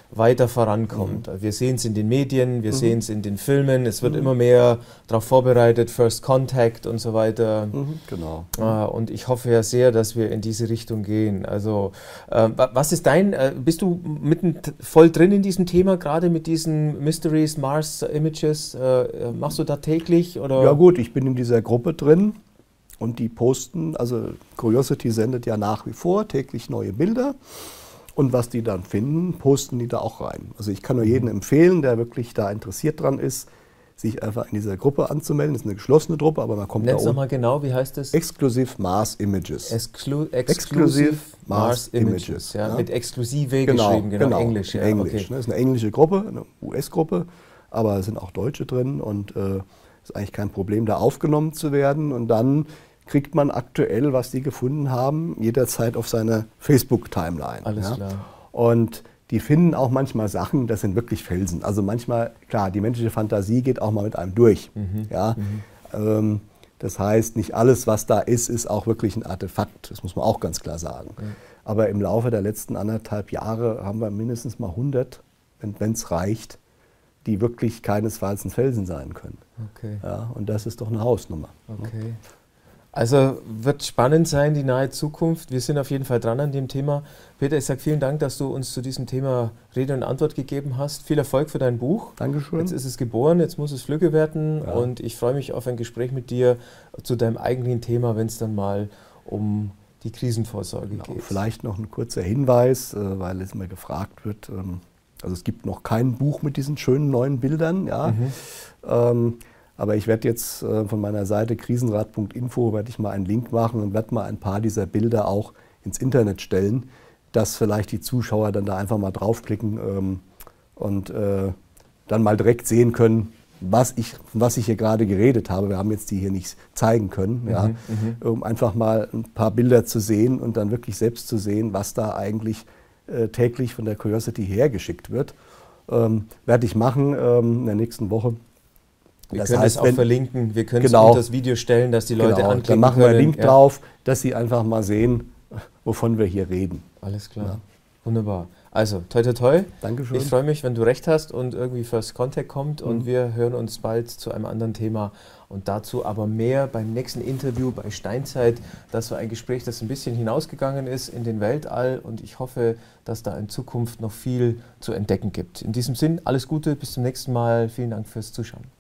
weiter vorankommt. Mhm. Wir sehen es in den Medien, wir mhm. sehen es in den Filmen, es wird mhm. immer mehr darauf vorbereitet, First Contact und so weiter. Mhm. Genau. Äh, und ich hoffe ja sehr, dass wir in diese Richtung gehen. Also, äh, was ist dein, äh, bist du mitten voll drin in diesem Thema, gerade mit diesen Mysteries, Mars Images? Äh, machst du da täglich? Oder? Ja gut, ich bin in dieser Gruppe drin. Und die posten, also Curiosity sendet ja nach wie vor täglich neue Bilder. Und was die dann finden, posten die da auch rein. Also ich kann nur jedem empfehlen, der wirklich da interessiert dran ist, sich einfach in dieser Gruppe anzumelden. Das ist eine geschlossene Gruppe, aber man kommt Nenn's da oben. nochmal genau, wie heißt das? Exclusive Mars Images. Exclu Exclusive Mars, Mars Images, Images ja, ja. Mit exklusive genau, geschrieben, genau, genau Englisch. Ja, Englisch. Okay. Das ist eine englische Gruppe, eine U S-Gruppe, aber es sind auch Deutsche drin und es äh, ist eigentlich kein Problem, da aufgenommen zu werden. Und dann kriegt man aktuell, was die gefunden haben, jederzeit auf seine Facebook-Timeline. Alles ja. klar. Und die finden auch manchmal Sachen, das sind wirklich Felsen. Also manchmal, klar, die menschliche Fantasie geht auch mal mit einem durch. Mhm. Ja. Mhm. Ähm, das heißt, nicht alles, was da ist, ist auch wirklich ein Artefakt. Das muss man auch ganz klar sagen. Mhm. Aber im Laufe der letzten anderthalb Jahre haben wir mindestens mal hundert, wenn es reicht, die wirklich keinesfalls ein Felsen sein können. Okay. Ja, und das ist doch eine Hausnummer. Okay. Also wird spannend sein, die nahe Zukunft. Wir sind auf jeden Fall dran an dem Thema. Peter, ich sage vielen Dank, dass du uns zu diesem Thema Rede und Antwort gegeben hast. Viel Erfolg für dein Buch. Dankeschön. Jetzt ist es geboren, jetzt muss es Flügge werden. Ja. Und ich freue mich auf ein Gespräch mit dir zu deinem eigentlichen Thema, wenn es dann mal um die Krisenvorsorge genau, geht. Vielleicht noch ein kurzer Hinweis, weil es immer gefragt wird. Also es gibt noch kein Buch mit diesen schönen neuen Bildern. Ja. Mhm. Ähm, Aber ich werde jetzt äh, von meiner Seite krisenrat punkt info werde ich mal einen Link machen und werde mal ein paar dieser Bilder auch ins Internet stellen, dass vielleicht die Zuschauer dann da einfach mal draufklicken ähm, und äh, dann mal direkt sehen können, was ich, was ich hier gerade geredet habe. Wir haben jetzt die hier nicht zeigen können, mhm, ja, um einfach mal ein paar Bilder zu sehen und dann wirklich selbst zu sehen, was da eigentlich äh, täglich von der Curiosity hergeschickt wird. Ähm, werde ich machen ähm, in der nächsten Woche. Wir das können heißt, es auch wenn, verlinken, wir können genau, es unter das Video stellen, dass die Leute genau, anklicken dann machen wir einen Link ja. drauf, dass sie einfach mal sehen, wovon wir hier reden. Alles klar, ja. Wunderbar. Also, toi toi toi. Dankeschön. Ich freue mich, wenn du recht hast und irgendwie First Contact kommt mhm. und wir hören uns bald zu einem anderen Thema und dazu aber mehr beim nächsten Interview bei Steinzeit. Das war ein Gespräch, das ein bisschen hinausgegangen ist in den Weltall und ich hoffe, dass da in Zukunft noch viel zu entdecken gibt. In diesem Sinn, alles Gute, bis zum nächsten Mal. Vielen Dank fürs Zuschauen.